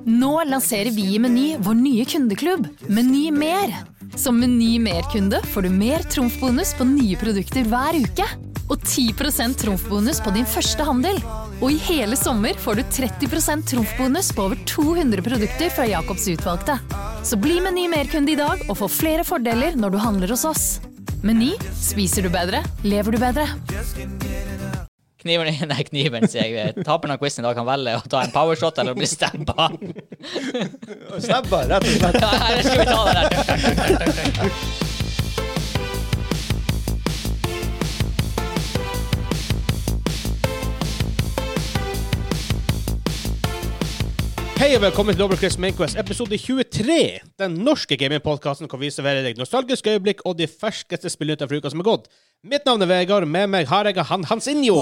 Nå lanserer vi I Meny vår nye kundeklubb, Meny Mer. Som Meny Mer-kunde får du mer trumfbonus på nye produkter hver uke. Og 10% trumfbonus på din første handel. Og I hele sommer får du 30% trumfbonus på over 200 produkter fra Jakobs utvalgte. Så bli Meny Mer-kunde I dag og få flere fordeler når du handler hos oss. Meny, spiser du bedre, lever du bedre. Kniven, sier jeg. Taperen av quizen I dag kan velge å ta en powershot eller bli stabba. Stabba, rett og slett. Ja, her skal vi ta det der. Hei og velkommen til Dobbeltkryss Mainquest, episode 23. Den norske gamingpodcasten hvor vi serverer deg nostalgisk øyeblikk og de ferskeste spillnyheter for uka som gått. Mitt navn Vegard, med meg har jeg Hansinho.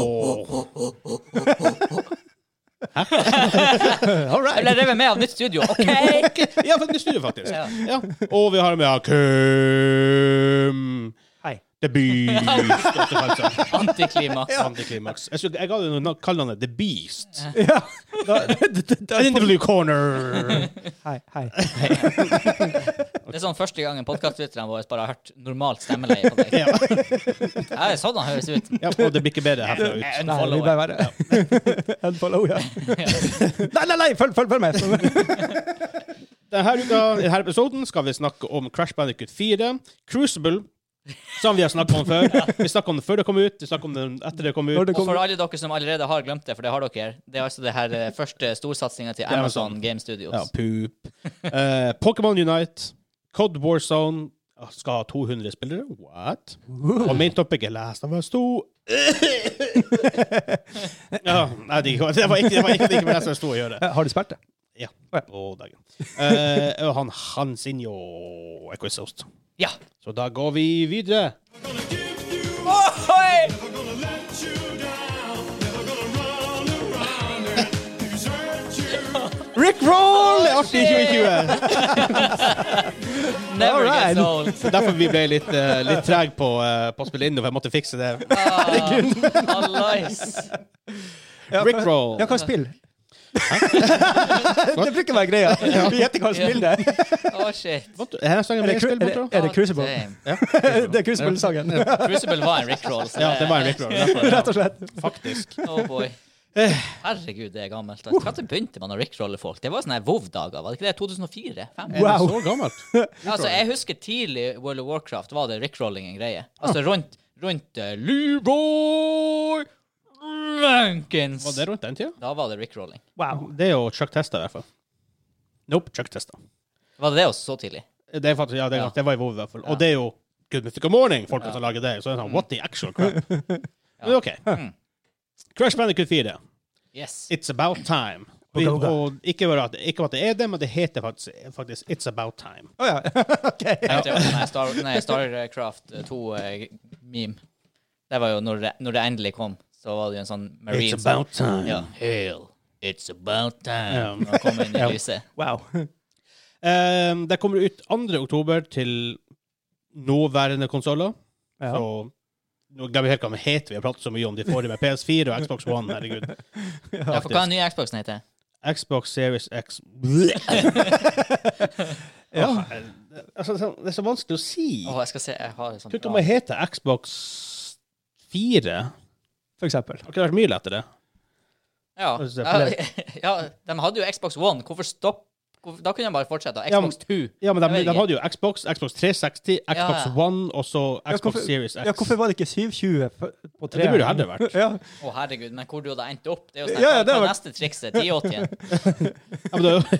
All right. Jeg ble revet med av nytt studio, ok? Ja, for nytt studio faktisk. Ja. Og vi har med Kim. Hei. The Beast. Antiklimaks. Antiklimaks. Jeg ga det noe kallet The Beast. Ja. In the blue corner. Hei. Det sånn første gangen podcastlytterne våre bare har hørt normalt stemmeleie på deg. Ja. Ja, det sånn han høres ut. Ja, og det blir ikke bedre herfra ut. En Nei, vi follower. bare være. En follow, ja. Nei, følg med. Denne uka, I denne episoden skal vi snakke om Crash Bandicoot 4, Crucible, som vi har snakket om før. Vi snakket om det før det kom ut, vi snakket om det etter det kom ut. Og for alle dere som allerede har glemt det, for det har dere, det altså det her første storsatsingen til Amazon Game Studios. Ja, poop. Pokémon Unite, COD Warzone, skal ha 200 spillere. What? Og main topic Last of Us 2. Ja, nei, det var ikke med Last of Us 2 å gjøre. Har du spilt det? Ja, på dagen. Og Hansinho er quizhost. Ja. Så da går vi videre. Ohoi! Rick Roll er artig I 2020. Never Alright. gets old. Derfor vi ble litt treg på å spille inn, for jeg måtte fikse det. Allais. Rick Roll. Ja, hva spill? Det bruker være greia. Vi gjetter hva spill det Shit. Her sangen med spill, borte. Er det Crucible? Damn. Det er Crucible-sangen. Crucible var en Rickroll. Ja, det var en Rick Roll. Rett og slett. Faktisk. Oh boy. Herregud, det er gammelt. Hva begynte man å rickrolle folk? Det var sånne her WoW-dager, var det ikke det? 2004? 2005? Er det så gammelt? Altså, jeg husker tidlig World of Warcraft var det rickrolling en greie. Altså, rundt Leroy Rankins. Var det rundt den tida? Da var det rickrolling. Wow. Det er jo Chuck Testa I hvert fall. Nope, Chuck Testa. Var det også så tidlig? Det er faktisk, ja, det var I WoW I hvert fall. Og det er jo Good Mythical Morning, folk som lager det. Så det er sånn, what the actual crap? Men ok. Crash Bandicoot 4. Yes. It's About Time. Og ikke at det er det, men det heter faktisk It's About Time. Åja, ok. Starcraft 2-meme. Det var jo når det endelig kom, så var det jo en sånn Marine. It's about time. Ja. Hail. It's about time. Ja. Når det kommer inn I lyset. Wow. Det kommer ut 2. oktober til nåværende konsoler. Ja. Så nå glemmer vi helt hva de heter. Vi har pratet så mye om de forrige med PS4 og Xbox One, herregud. Ja, for hva den nye Xboxen heter? Xbox Series X. Ja. Altså, det er så vanskelig å si. Jeg skal se, jeg har et sånt Tror ikke om det heter Xbox 4. For eksempel. Har ikke vært mye lettere. Ja. Ja, de hadde jo Xbox One. Hvorfor stopp? Da kunne de bare fortsette. Xbox 2. Ja, men de hadde jo Xbox 360, Xbox One, og så Xbox Series X. Ja, hvorfor var det ikke 720 på 3? Det burde jo heller vært. Ja. Herregud, men hvor du hadde endt opp? Det er jo sånn, Ja, det hva var- neste trikset? 1080. Ja, men det er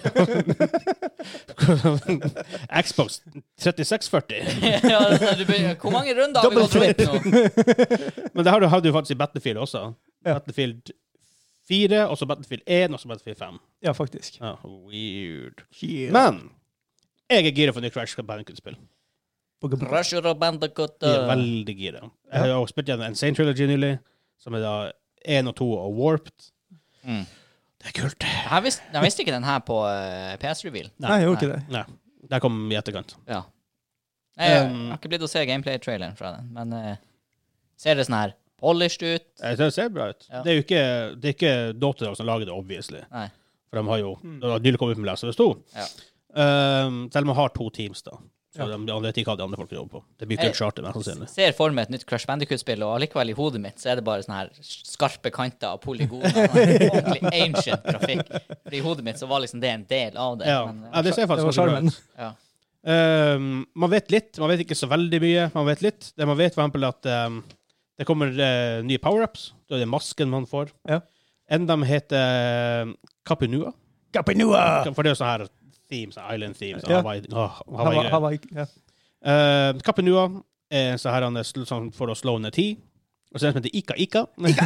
jo Xbox 3640. Ja, hvor mange runder har vi gått rundt nå? Men det hadde du faktisk I Battlefield også. Ja. Battlefield 4, og så Battlefield 1, og så Battlefield 5. Ja, faktisk. Ja, weird. Yeah. Men jeg gira for ny Crash Bandicoot-spill. Crusher og Bandicoot. Jeg veldig gira. Jeg har jo spilt gjennom Insane Trilogy nylig, som da 1 og 2 og Warped. Det er kult. Jeg visste ikke den her på PS-reveal. Nei, jeg gjorde ikke det. Nei, der kom I etterkant. Ja. Jeg har ikke blitt å se gameplay-traileren fra den, men ser det sånn her polished ut? Det ser bra ut. Ja. Det er jo ikke Dotterdag som lager det, obviously. Nei. For de har jo nylig kommet ut med Last of Us 2. Ja. Selv om man har 2 teams da. Så de vet ikke hva de andre folk jobber på. Det blir kun charter, mest sannsynlig. Jeg ser for meg et nytt Crash Bandicoot-spill, og allikevel i hodet mitt så er det bare sånne her skarpe kanter og polygoner. Ordentlig ancient grafikk. For i hodet mitt så var liksom det en del av det. Ja, Men, det ser faktisk bra ut. Ja. Man vet litt, man vet ikke så veldig mye. Man vet litt. Det man vet for eksempel at det kommer nye power-ups. Da er det masken man får. Ja. En av dem heter Kapinua. For det er sånn her themes, island themes. Ja. Hawaii. Ja. Kapinua er så her sånn for å slå ned 10. Og så er det som heter Ika.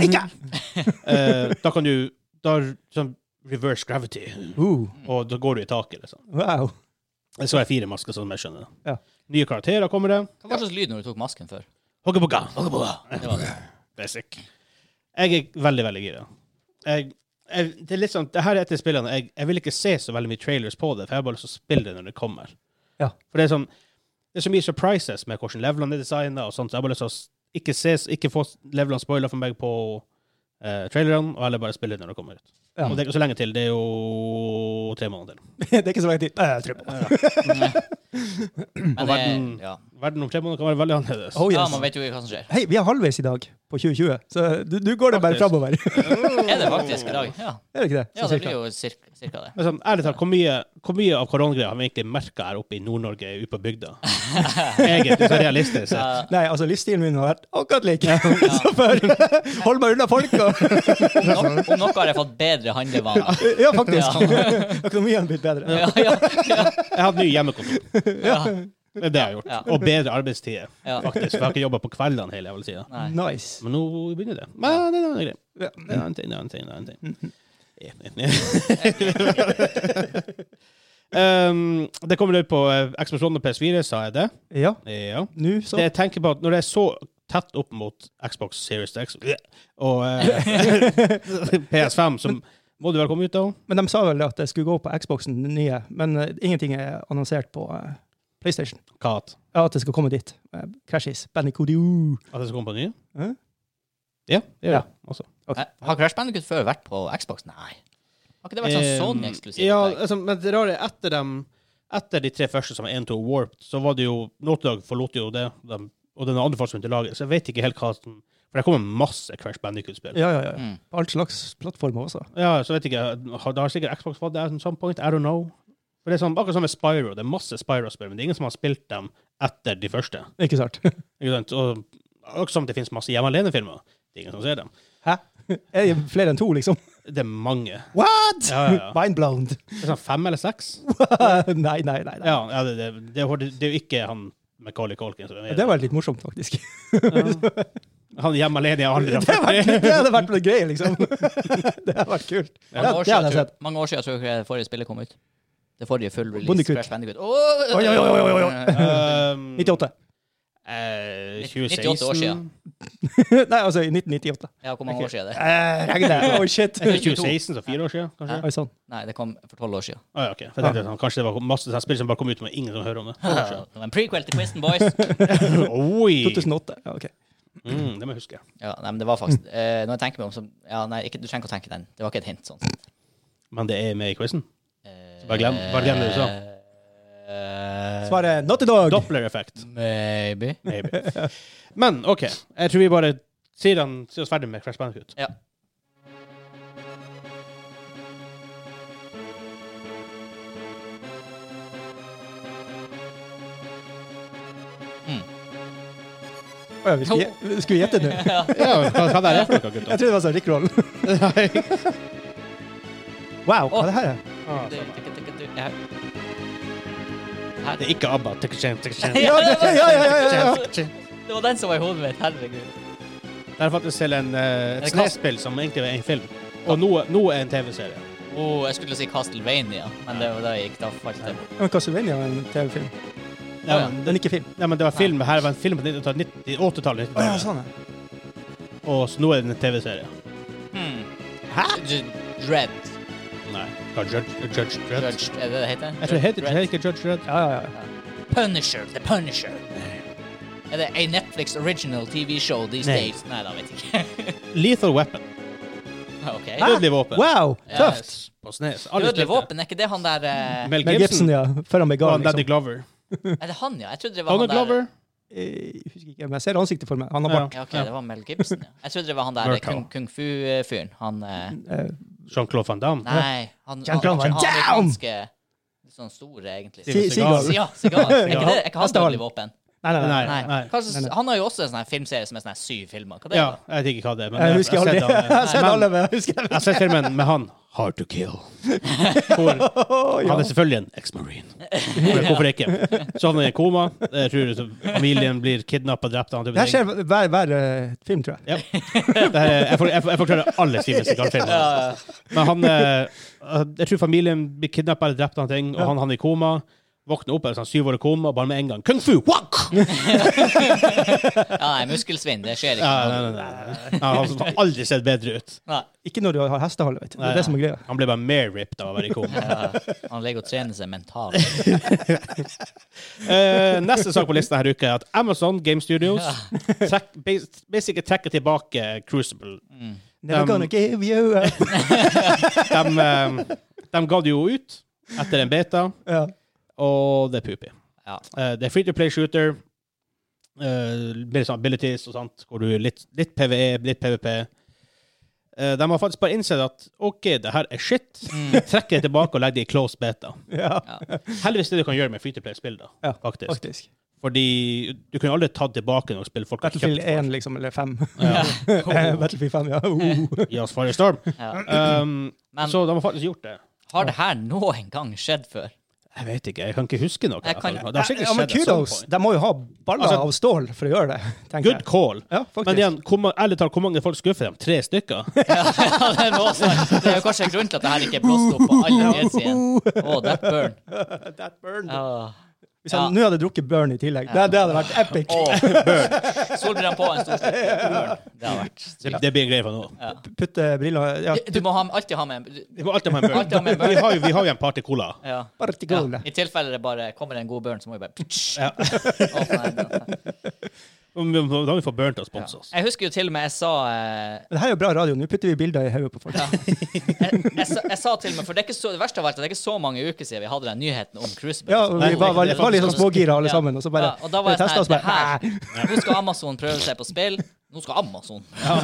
Da kan du sånn reverse gravity. Og da går du i taket, liksom. Wow. Det skal være 4 masker, sånn jeg skjønner. Ja. Nye karakterer kommer det. Hva var slags lyd når du tok masken før? Hoggaboga. Det var det. Basic. Jeg er veldig, veldig gira. Det er litt sånn, det her er etter spillene, jeg vil ikke se så veldig mye trailers på det, for jeg har bare lyst til å spille det når det kommer. Ja. For det er sånn, det er så mye surprises med hvordan levelene er designet og sånt, så jeg har bare lyst til å ikke få levelene spoiler for meg på trailerne, og heller bare spille det når det kommer ut. Ja. Og det er ikke så lenge til, det er jo 3 måneder til. Det er ikke så lenge til. 3 måneder. Og verden om 3 måneder kan være veldig annerledes. Oh, yes. Ja, man vet jo ikke hva som skjer. Hei, vi er halvveis i dag på 2020, så du går det bare fremover. Er det faktisk i dag? Ja. Er det ikke det? Ja, det blir jo cirka det. Men sånn, ærlig talt, hvor mye av koronagreier har vi egentlig merket her oppe i Nord-Norge, ute på bygda? Egentlig, så realistisk sett. Ja. Nei, altså livsstilen min har vært akkurat like. Så før, hold meg unna folk. Om noe har jeg fått bedre handlevaner. Ja, faktisk. Økonomien har blitt bedre. Ja. Jeg hadde ny hjemmekontor. Ja. Det er det jeg har gjort. Ja. Og bedre arbeidstider, Ja. faktisk. For jeg har ikke jobbet på kveldene hele jævla tiden. Nei. Nice. Men nå begynner det. Men det er en grei. Ja. Det er en ting. Det kommer ut på Xbox One og PS4, sa jeg det? Ja, Ja. nå så. Det jeg tenker på at når det er så tett opp mot Xbox Series X og PS5, så må det vel komme ut da? Men de sa vel at det skulle gå på Xboxen nye, men ingenting er annonsert på PlayStation. Hva at? Ja, at det skal komme dit. Crashes. Bandicoot. At det skal komme på nye? Hæ? Ja, det gjør det også. Okay. Har Crash Bandicoot før vært på Xbox? Nei. Har ikke det vært sånn Sony-eksklusivt? Ja, altså, men det rare er etter de 3 første som var 1-2 Warped, så var det jo, Naughty Dog forlot jo det, og den andre folk som begynte å lage, så jeg vet ikke helt hva som, for det kommer masse Crash Bandicoot-spill. Ja. Mm. På alt slags plattformer også. Ja, så vet jeg ikke, det har sikkert Xbox fått det at some point, I don't know. For det er sånn, akkurat som med Spyro, det er masse Spyro-spill, men det er ingen som har spilt dem etter de første. Ikke sant? Ikke sant? Og også som det finnes masse hjemme alene-filmer, det er ingen som ser dem. Hæ? Er det flere enn 2, liksom? Det er mange. What? Ja. Mind blown. Det er sånn 5 eller 6. Nei. Ja, det er jo ikke han Macaulay Culkin. Det var litt morsomt, faktisk. Ja. Han hjemme alene i aldri. Det hadde vært noe gøy, liksom. Det hadde vært kult. Det hadde jeg sett. Mange år siden tror jeg det forrige spillet kom ut. Det forrige full release Bandicoot. Crash Bandicoot. Oi. 98. 2016. 98 år siden. Nei, altså i 1998. Ja, hvor mange år siden det? Regner. Oh, shit. 2016, så 4 år siden, kanskje? Oi, sånn. Nei, det kom for 12 år siden. Ja, ok. For jeg tenkte, kanskje det var masse sånne spill som bare kom ut, men ingen som hører om det. Det var en prequel til Quizen Boys. Oi! 2008. Ja, ok. Det må jeg huske. Ja, nei, men det var faktisk når jeg tenker meg om så, ja, nei, ikke, du trenger ikke å tenke den. Det var ikke et hint sånn. Men det er med i quizen. Bare glem det du sa. Svaret Naughty Dog. Doppler-effekt. Maybe. Men, ok. Jeg tror vi bare sier oss ferdig med Crash Bandicoot. Ja. Ja, vi skulle gjette nå. Ja, hva er det for noe, gutter? Jeg trodde det var sånn Rick-roll. Wow, hva er det her? Det er ikke ABBA. Ja. Det var den som var i hodet mitt, herregud. Det er faktisk til et snespill som egentlig er en film. Og nå er en TV-serie. Jeg skulle si Castlevania, men det var da jeg gikk da falt det. Men Castlevania er en TV-film. Ja, Den er ikke film. Ja, men det var film. Her var en film på 80-tallet. Ja, sånn er. Og så nå er det en TV-serie. Hæ? Dredd. Nei. Judge Dredd? Er det det heter? Jeg tror det heter ikke Judge Dredd. Ja. Punisher. The Punisher. Er det a Netflix original TV show these days? Nei, da vet jeg ikke. Lethal Weapon. Ok. Dødelig våpen. Wow, tøft! På SNES. Alle Dødelig spilte. våpen, er ikke det han der... Mel Mel Gibson, ja. Før han ble Og gal, han Danny liksom. Glover. Er det han, ja? Jeg trodde det var Donald han der... Glover. Jeg husker ikke, men jeg ser ansiktet for meg. Han har bart. Ja, ok, det var Mel Gibson, ja. Jeg trodde det var han der Murtaugh. kung fu-fyren. Han... Jean-Claude Van Damme. Nei, han Jean-Claude Van Damme! er ganske... Sånn stor, egentlig. Sigal. Ja, sigar. Er ikke det? Er ikke han Hestehalen. dødelig våpen? Nei. Nei. Han har jo også en sånn her filmserie som er sånn her 7 filmer. Hva det Ja, da? jeg vet ikke hva det er. Men Jeg husker aldri. jeg Jeg har sett alle, men jeg husker Jeg har sett filmen med han, Hard to Kill. Hvor han er selvfølgelig en ex-marine. Hvorfor ikke? Så han er i koma. Jeg tror familien blir kidnappet og drept. Det her skjer hver film, tror jeg. Ja. Jeg forklarer alle Steven Seagal-filmer. Men han jeg tror familien blir kidnappet eller drept, og han er i koma. Våkner opp, sånn 7 år i koma, og bare med en gang Kung Fu! Wak! Nei, muskelsvinn, det skjer ikke. Nei. Han har aldri sett bedre ut. Nei. Ikke når du har hestehale, vet du. Det er det som er greia. Han ble bare mer ripped av å være i koma. Ja, han legger og trener seg mentalt. Neste sak på listen her uke er at Amazon Game Studios basically trekker tilbake Crucible. Never gonna give you up. De ga det jo ut etter en beta, Ja. og det er poopy. Ja. Det er free-to-play shooter, mer sånn abilities og sånt, hvor du er litt PvE, litt PvP. De har faktisk bare innsett at ok, det her er shit. Trekker det tilbake og legger det i closed beta. Ja, Heldigvis det du kan gjøre med free-to-play-spill da, ja, faktisk. faktisk. Fordi du kunne aldri tatt tilbake noen spill folk har kjøpt. Battlefield 1, liksom, eller 5. Ja. Battlefield 5, ja. Gi oss Firestorm. Ja. Så de har faktisk gjort det. Har det her noen gang skjedd før? Jeg vet ikke, jeg kan ikke huske noe. Jeg kan- Det har sikkert Ja, men skjedd at some kudos. point. De må jo ha baller Altså, av stål for å gjøre det, tenker Good jeg. call. Ja, faktisk. Men igjen, ærlig talt, hvor mange folk skuffer dem? 3 stykker? Ja, det er noe sånn. Det er jo kanskje en grunn til at det her ikke er blåst opp på alle nyhetssidene. Å, that burn. That burn. Ja. Hvis jeg nå hadde drukket burn i tillegg, det hadde vært epic. Solbrillene på, en stor burn. Det har vært Det blir en greie for nå. Putte briller, ja, Du må alltid ha med Vi må alltid ha en Alltid ha med en burn. burn. Vi har jo en party-cola. ja. partikule. I tilfelle det bare kommer en god burn, så må vi bare Ja. åpne den. Da har vi fått burnt og sponset oss. Jeg husker jo til og med jeg sa Men det her er jo bra radio, nå putter vi bilder i hodet på folk. jeg sa til og med, for det er ikke så, det verste av alt, det er ikke så mange uker siden vi hadde den nyheten om Crucible. Ja, og vi var litt sånn smågira alle sammen, og så bare og da var jeg testet oss sånn bare, her, nå skal Amazon prøve seg på spill. Nå skal Amazon.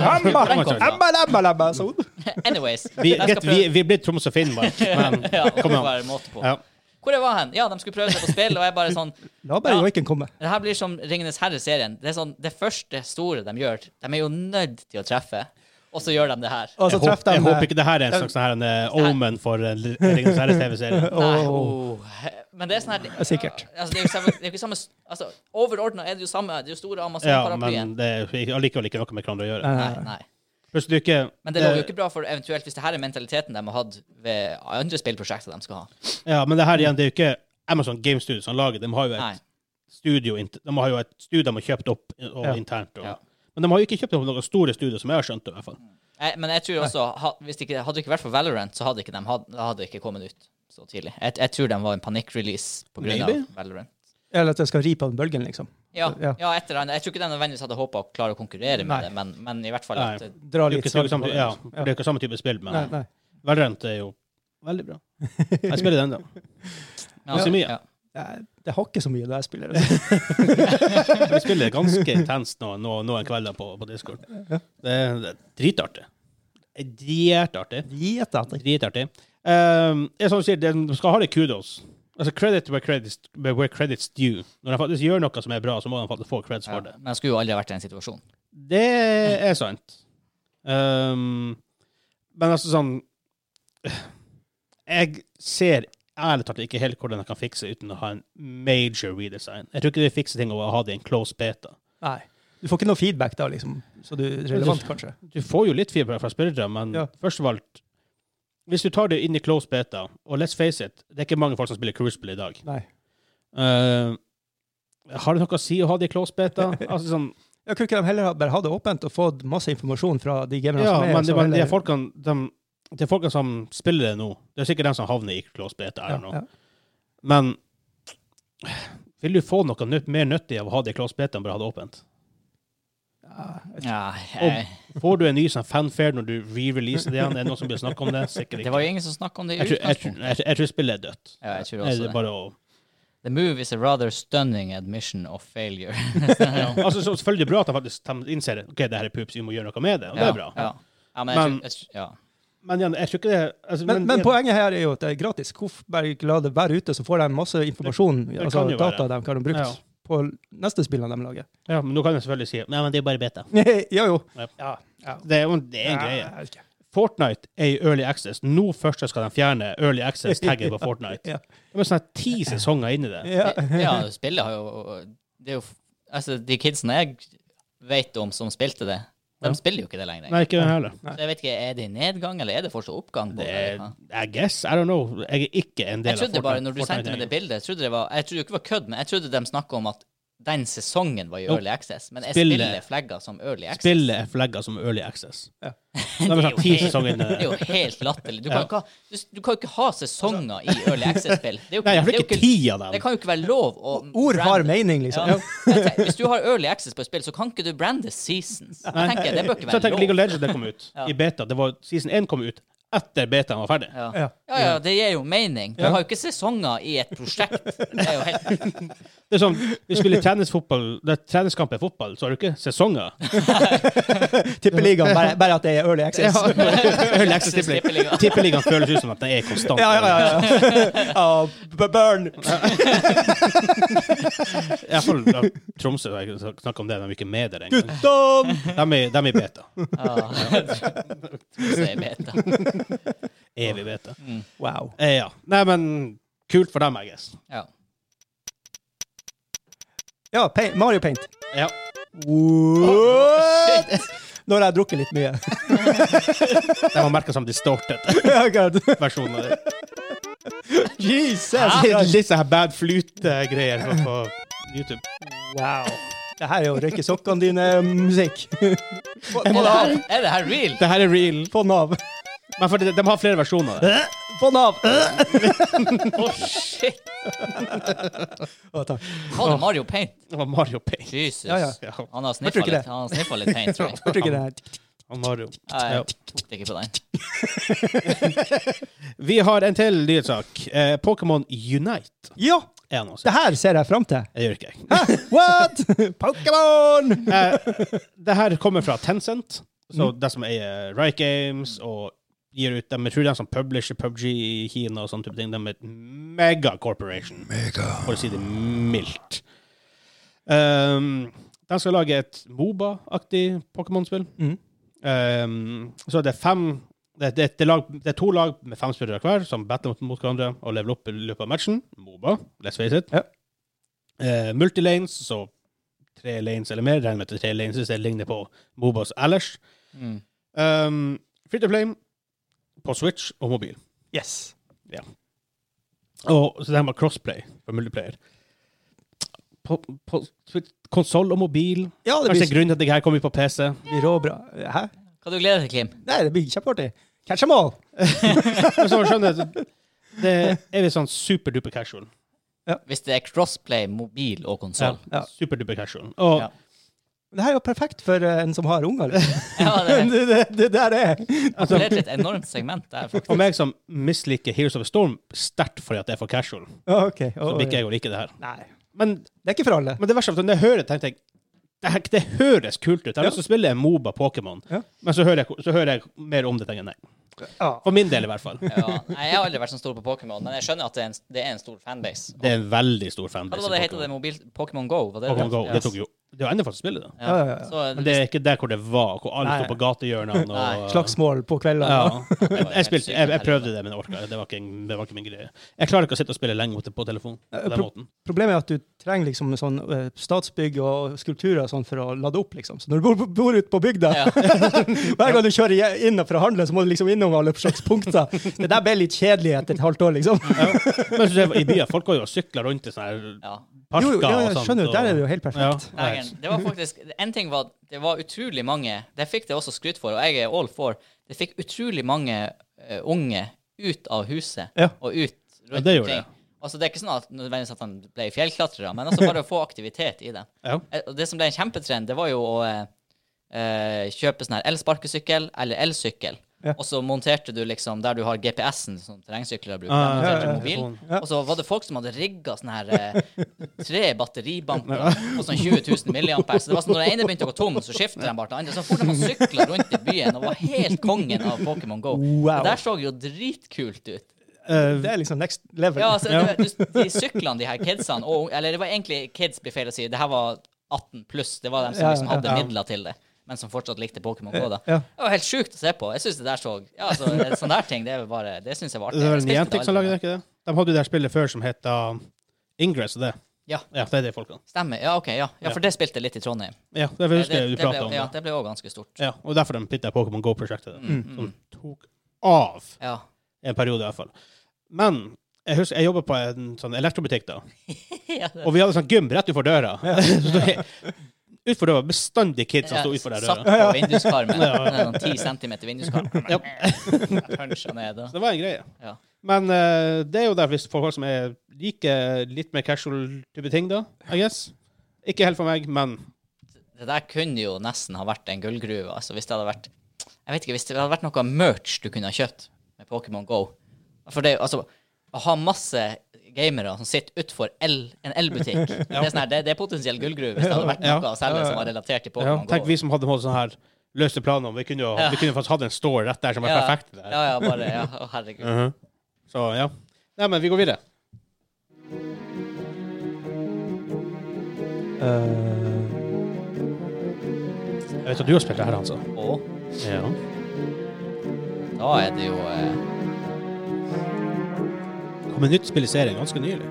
Amazon. Anyways. Vi jeg skal prøve- er blitt Troms og Finnmark, men Ja, det kom må igjen. være måte på. Ja. Hvor jeg var hen? Ja, de skulle prøve seg på spill, og jeg bare sånn, La bare joiken komme. det her blir som Ringenes Herre-serien. Det er sånn, det første store de gjør, de er jo nødt til å treffe, og så gjør de det her. Og så treff Jeg dem. håper ikke det her er en slags sånn her, omen for Ringens Herre-TV-serie. Nei, Åh. Men det er sånn her... Sikkert. Altså, det er jo ikke samme... Altså, overordnet er det jo samme, det er jo store Ja, Amazon-paraplyen. men det er allikevel ikke noe med hverandre å gjøre. Nei, nei. Pluss du ikke... Men det lover jo ikke bra for eventuelt, hvis det her er mentaliteten de har hatt ved andre spillprosjekter de skal ha. Ja, men det her igjen, det er jo ikke Amazon Game Studios som lager. De har jo Nei. et studio de har kjøpt opp og Ja. internt. Og, Ja. Men de har jo ikke kjøpt opp noen store studier, som jeg har skjønt det i hvert fall. Men jeg tror også, hvis det ikke, hadde det ikke vært for Valorant, så hadde det ikke kommet ut så tidlig. Jeg tror de var en panikk-release på grunn av Maybe. Valorant. Eller at jeg skal ri på den bølgen, liksom. Ja, Ja. etter den. Jeg tror ikke de nødvendigvis hadde håpet å klare å konkurrere med Nei. det, men i hvert fall Nei. at Dra Det er jo litt ikke salg samme, på det. ja, det er jo ikke samme type spill, men Nei, nei. Valorant er jo veldig bra. Jeg spiller den da. Ganske mye. Ja. Det har ikke så mye da jeg spiller. Vi spiller ganske intenst noen kvelder på Discord. Det er dritartig. Dritartig. Dritartig. Jeg som sier, de skal ha det kudos. Altså, credit where credit's due. Når de faktisk gjør noe som er bra, så må de faktisk få creds for det. Men jeg skulle jo aldri ha vært i en situasjon. Det er sant. Men altså sånn Jeg ser ærlig talt ikke helt hvordan jeg kan fikse uten å ha en major redesign. Jeg tror ikke det fikser ting å ha det i en close beta. Nei. Du får ikke noe feedback da, liksom. Så du er relevant, kanskje. Du får jo litt feedback fra spillere, men Ja. først av alt, hvis du tar det inn i close beta, og let's face it, det er ikke mange folk som spiller Crucible i dag. Nei. Har det noe å si å ha det i close beta? Altså sånn, Jeg kunne ikke de heller bare ha det åpent og fått masse informasjon fra de gamerne ja, som er. men så de heller- folkene som spiller det nå, det er sikkert de som havner i close beta her nå. Ja. Men vil du få noe mer nyttig av å ha det i close beta enn bare ha det åpent? Og får du en ny sånn fanfare når du re-releaser det igjen? Er det noen som blir snakket om det? Sikkert ikke. Det var jo ingen som snakket om det i utgangspunktet. Jeg tror spillet er dødt. Ja, jeg tror også det. Bare å... The move is a rather stunning admission of failure. Altså, så selvfølgelig bra at de innser ok, det her er pups, vi må gjøre noe med det, og det er bra. Ja, men jeg tror ikke det... Altså, men poenget her er jo at det er gratis. Hvorfor bare la det være ute, så får de masse informasjon, altså data de kan ha brukt på neste spillene de lager. Ja, men nå kan jeg selvfølgelig si, nei, men det er bare beta. Jo. Ja. Det er en greie. Fortnite er i Early Access. Nå først skal de fjerne Early Access-tagget på Fortnite. Det er sånn 10 sesonger inni det. Ja, spillet har jo... Det er jo... Altså, de kidsene jeg vet om som spilte det, de spiller jo ikke det lenger. Nei, ikke det heller. Så jeg vet ikke, er det nedgang, eller er det fortsatt oppgang på det? I guess, I don't know. Jeg er ikke en del av Fortnite. Jeg trodde bare, når du sendte meg det bildet, jeg trodde det ikke var kødd, men jeg trodde de snakket om at den sesongen var i Early Access, men spillet flagget som Early Access. Spillet er flagget som Early Access. Ja. Det er jo helt latterlig. Du kan jo ikke ha sesonger i Early Access-spill. Nei, jeg har ikke 10 av dem. Det kan jo ikke være lov å ord har mening, liksom. Ja. Hvis du har Early Access på et spill, så kan ikke du brande seasons. Jeg tenker, det bør ikke være lov. League of Legends kom ut i beta. Det var season 1 kom ut etter betaen var ferdig. Ja, det gir jo mening. Du har jo ikke sesonger i et prosjekt. Det er jo helt... Det er sånn, hvis du spiller treningskamp i fotball, så har du ikke sesonger. Tippeligaen, bare at det er Early Access. Early Access Tippeligaen føles ut som at den er konstant. Burn! I hvert fall Tromsø, jeg snakker om det, de er ikke med der engang. Guttom! De er i beta. Tromsø er beta. Evig beta. Wow. Ja. Nei, men kult for dem, I guess. Ja, Mario Paint. Ja. Shit. Nå har jeg drukket litt mye. Det var merket som distorted versjonen av det. Jesus! Litt sånn her bad flute-greier på YouTube. Wow. Det her er jo røyke sokkene dine musikk. Er det her real? Det her er real. Få den av. Men for de har flere versjoner. Få den av! Shit! Takk. Hva er Mario Paint? Det var Mario Paint. Jesus. Ja. Han har sniffet litt paint, tror jeg. Hørte du ikke det? Mario. Jeg tok ikke på den. Vi har en til nyhetssak. Pokémon Unite. Ja! Det her ser jeg frem til. Det gjør ikke jeg. What? Pokémon! Det her kommer fra Tencent, så det som er Riot Games, og gir ut dem. Jeg tror de som publisher PUBG i Kina og sånne type ting. De er et mega corporation, for å si det mildt. De skal lage et MOBA-aktig Pokémon-spill. Så det er 2 lag med 5 spillere hver, som battler mot hverandre og lever opp i løpet av matchen. MOBA, let's face it. Multilanes, så 3 lanes eller mer. Regner med til 3 lanes, hvis det ligner på MOBAs ellers. Free to play på Switch og mobil. Yes. Ja. Og så det her med crossplay for multiplayer. På konsol og mobil. Ja, det kanskje grunnen til at det her kommer ut på PC. Det blir råbra. Hæ? Hva du gleder deg til, Kim? Nei, det blir kjempeartig. Catch them all! Men så skjønner jeg, det er litt sånn superduper casual. Ja. Hvis det er crossplay, mobil og konsol. Ja. Superduper casual. Og det her er jo perfekt for en som har unger. Ja, det der er. Altså, det er et enormt segment der, faktisk. For meg som misliker Heroes of the Storm, sterkt fordi at det er for casual. Okay. Så blir ikke jeg å like det her. Nei. Men det er ikke for alle. Men det verste er at når jeg hører det, tenker jeg, det høres kult ut. Jeg har lyst til å spille en MOBA Pokémon, men så hører jeg mer om det, tenker jeg nei. For min del i hvert fall. Jeg har aldri vært så stor på Pokémon, men jeg skjønner at det er en stor fanbase. Det er en veldig stor fanbase. Hva var det heter det mobil Pokémon Go? Pokémon Go, det tok jo. Det var enda for å spille det. Men det er ikke der hvor det var, hvor alle stod på gatehjørnene. Slagsmål på kveldene. Jeg prøvde det, men jeg orket. Det var ikke min greie. Jeg klarer ikke å sitte og spille lenge på telefon på den måten. Problemet er at du trenger liksom sånn statsbygg og skulpturer og sånn for å lade opp, liksom. Så når du bor ute på bygda, hver gang du kjører inn for å handle, så må du liksom innom alle slags punkter. Det der ble litt kjedelig etter et halvt år, liksom. Men så i byen, folk går jo og sykler rundt i sånne her parker og sånt. Jeg skjønner, der er det jo helt perfekt. Det var faktisk, en ting var, det var utrolig mange, det fikk det også skryt for, og jeg er all for, det fikk utrolig mange unge ut av huset og ut rundt det gjorde ting. Altså, det er ikke sånn at nødvendigvis at han ble fjellklatrere, men altså bare å få aktivitet i det. Og det som ble en kjempetrend, det var jo å kjøpe sånn her elsparkesykkel eller elsykkel. Ja. Og så monterte du liksom der du har GPS-en som terrengsykler bruker, der monterte du mobil. Og så var det folk som hadde rigget sånne her 3 batteribanker og sånn 20 000 milliampere. Så det var sånn når den ene begynte å gå tom, så skiftet den bare til andre. Så fort man syklet rundt i byen og var helt kongen av Pokémon Go. Wow. Det der så jo dritkult ut. Det liksom next level. Ja, altså, de syklene, de her kidsene, eller det var egentlig kids, blir feil å si, det her var 18 pluss, det var dem som liksom hadde midler til det, men som fortsatt likte Pokémon Go da. Det var helt sjukt å se på. Jeg synes det der så, altså, sånne der ting, det synes jeg var artig. Det var en Niantic som lagde det, ikke det? De hadde jo det spillet før som heter Ingress, det. Ja, det er det folkene. Stemmer, ja, ok, ja, for det spilte litt i Trondheim. Ja, det husker jeg du pratet om. Ja, det ble også ganske stort. Ja, og derfor de pittet Pokémon Go-prosjektet, som tok av en periode i hvert fall. Men jeg husker, jeg jobbet på en sånn elektrobutikk da, og vi hadde sånn gym rett utenfor døra. Utenfor døra, bestandig kids som stod utenfor der døra. Satt på vinduskarmen, noen 10 centimeter vinduskarmen. Puncha ned da. Så det var en greie. Ja. Men det er jo der hvis folk som er litt mer casual type ting da, I guess. Ikke helt for meg, men... Det der kunne jo nesten ha vært en gullgruve, altså hvis det hadde vært... Jeg vet ikke, hvis det hadde vært noe merch du kunne ha kjøtt med Pokémon Go. For det, altså, å ha masse gamere som sitter utenfor en elbutikk, det er potensiell gullgruve hvis det hadde vært noe å selge som var relatert til Pokémon Go. Tenk vi som hadde sånn her løse planer om, vi kunne faktisk hatt en store rett der som er perfekt der. Å herregud. Så ja. Nei, men vi går videre. Jeg vet at du har spilt det her, altså. Ja. Da er det jo... kom en nytt spill i serien ganske nylig.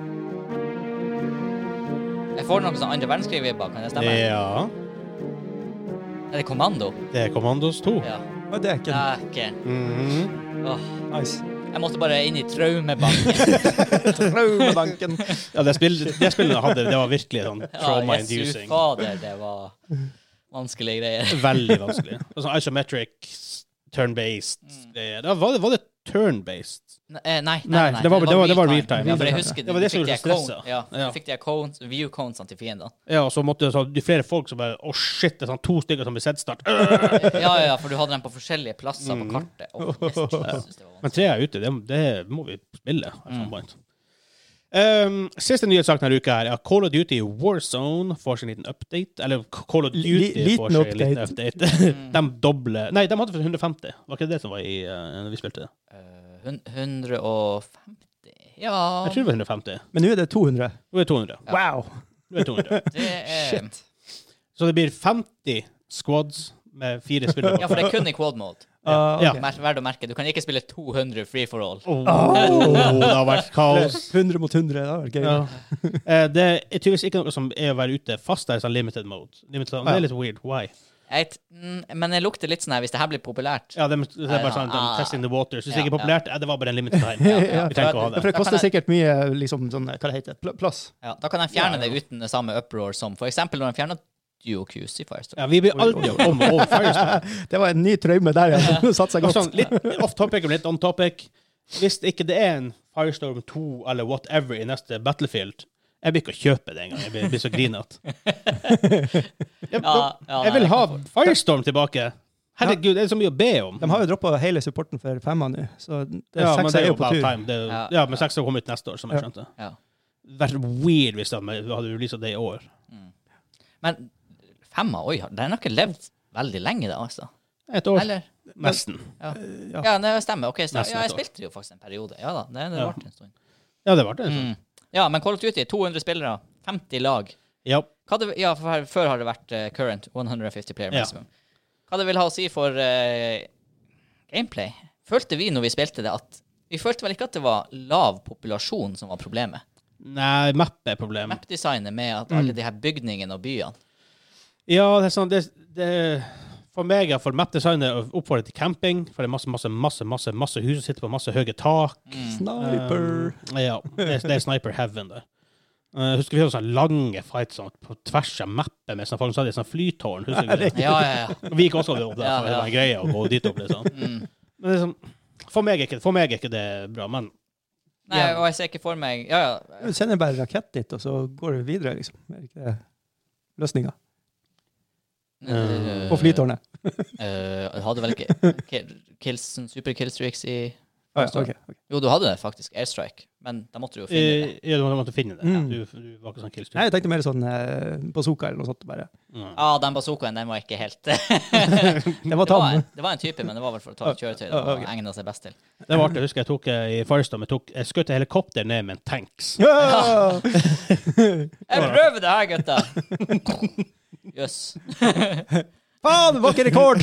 Jeg får noen sånn andre verdenskrig-vibber, kan det stemme? Ja. Er det Kommando? Det er Commandos 2. Ja. Og det er ikke... Nice. Jeg måtte bare inn i traumebanken. Traumebanken. Ja, det spillet jeg hadde, det var virkelig sånn trauma-inducing. Ja, fader, det var vanskelige greier. Veldig vanskelig. Sånn isometric, turn-based greier. Var det turn-based? Nei. Det var real time. Ja, for jeg husker det var det som gjorde stresset. Ja, du fikk de view-conesene til fiendene. Ja, og så måtte de flere folk som bare, shit, det er sånn 2 stykker som blir sett start. Ja, for du hadde dem på forskjellige plasser på kartet. Men 3 er ute, det må vi spille. Siste nyhetssaken denne uka her, Call of Duty Warzone får sin liten update, eller Call of Duty får sin liten update. De dobler, nei, de hadde for 150. Var ikke det som var i, når vi spilte det? 150, ja. Jeg tror det var 150. Men nå er det 200. Nå er det 200. Ja. Wow. Nå er det 200. Det er... Shit. Så det blir 50 squads med 4 spillere. Ja, for det er kun i quad mode. Ja. Verdt å merke. Du kan ikke spille 200 free for all. Det har vært kaos. 100 mot 100, det har vært gøy. Ja. Det er tydeligvis ikke noe som er å være ute fast der, sånn limited mode. Det er litt weird. Why? Men det lukter litt sånn her hvis det her blir populært. Ja, det er bare sånn testing the waters. Hvis det ikke er populært, det var bare en limited time. Vi trenger ikke å ha det. For det koster sikkert mye, liksom, sånn, hva det heter, plass. Ja, da kan de fjerne det uten det samme uproar som, for eksempel når de fjerner DuoQs i Firestore. Ja, vi blir alltid om Firestore. Det var en ny traume der, ja. Satt seg godt. Sånn, litt off-topic og litt on-topic. Hvis ikke det er en Firestorm 2 eller whatever i neste Battlefield, jeg vil ikke kjøpe det engang. Jeg blir så grinet. Jeg vil ha Firestorm tilbake. Herregud, det er så mye å be om. De har jo droppet hele supporten for 5 nå, så det ja, 6 er jo på tur. Ja, men 6 kommer ut neste år, som jeg skjønte. Det hadde vært weird hvis de hadde releaset det i år. Men 5, den har ikke levd veldig lenge da, altså. Et år. Eller? Nesten. Ja, det stemmer. Ok, så, jeg spilte jo faktisk en periode. Ja da, det var en stund. Ja, det var det. Ja, men Call of Duty, 200 spillere, 50 lag. Ja. For før har det vært current 150 player maximum. Hva det vil ha å si for gameplay? Følte vi når vi spilte det at vi følte vel ikke at det var lav populasjon som var problemet? Nei, map er problemet. Map-designet med at alle de her bygningene og byene. Ja, det er sånn, for meg er for map-designet oppfordret til camping, for det er masse hus som sitter på masse høye tak. Sniper! Ja, det er sniper heaven der. Husker vi hadde sånne lange fights sånn, på tvers av mappet med sånne folk som hadde sånne flytårn. Husker vi det? Ja. Vi gikk også opp der, for det var en greie å gå dit opp, liksom. Men det er sånn, for meg er ikke det bra, men... Nei, og jeg ser ikke for meg... Du sender bare rakett dit, og så går du videre, liksom. Er ikke det løsninga? På flytårnet. Jeg hadde vel ikke super killstreaks i... Okay. Jo, du hadde det faktisk, Airstrike, men da måtte du jo finne det. Ja, du måtte finne det. Du var ikke sånn killstreak. Nei, jeg tenkte mer sånn bazooka eller noe sånt bare. Ja, den bazookaen, den var ikke helt... Den var tam. Det var en type, men det var vel for å ta et kjøretøy og egnet seg best til. Det var artig, jeg husker jeg tok i Firestorm, jeg skjøt helikopter ned med en tanks. Ja! Jeg prøver det her, gutta! Jøss. Faen, det var ikke rekord!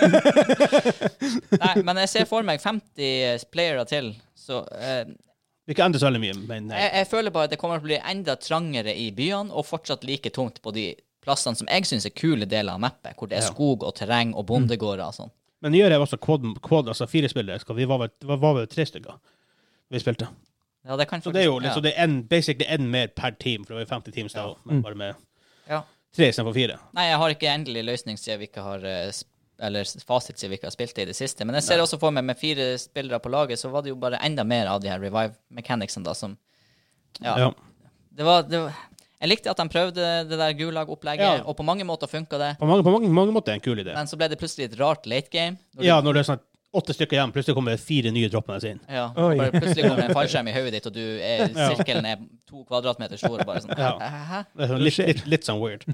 Nei, men jeg ser for meg 50 playere til, så... Vi kan endre så veldig mye, men... Jeg føler bare at det kommer til å bli enda trangere i byene, og fortsatt like tungt på de plassene som jeg synes er kule deler av mappet, hvor det er skog og terreng og bondegårder og sånn. Men gjør jeg også quad, altså 4 spillere, vi var vel 3 stykker vi spilte. Ja, det kan så det er jo liksom, det er basically en mer per team, for det var jo 50 teams da, men bare med... Ja. 3 i stedet for 4. Nei, jeg har ikke endelig løsning siden vi ikke har, eller fasit siden vi ikke har spilt det i det siste. Men jeg ser også for meg med 4 spillere på laget, så var det jo bare enda mer av de her revive mechanicsene da, som, ja. Det var, jeg likte at de prøvde det der gulag-opplegget, og på mange måter funket det. På mange måter er en kul idé. Men så ble det plutselig et rart late game. Når det er sånn 8 stykker igjen, plutselig kommer det 4 nye droppene inn. Ja, bare plutselig kommer en fallskjerm i hodet ditt, og sirkelen er 2 kvadratmeter stor, og bare sånn, hæ? Det er sånn litt sånn weird.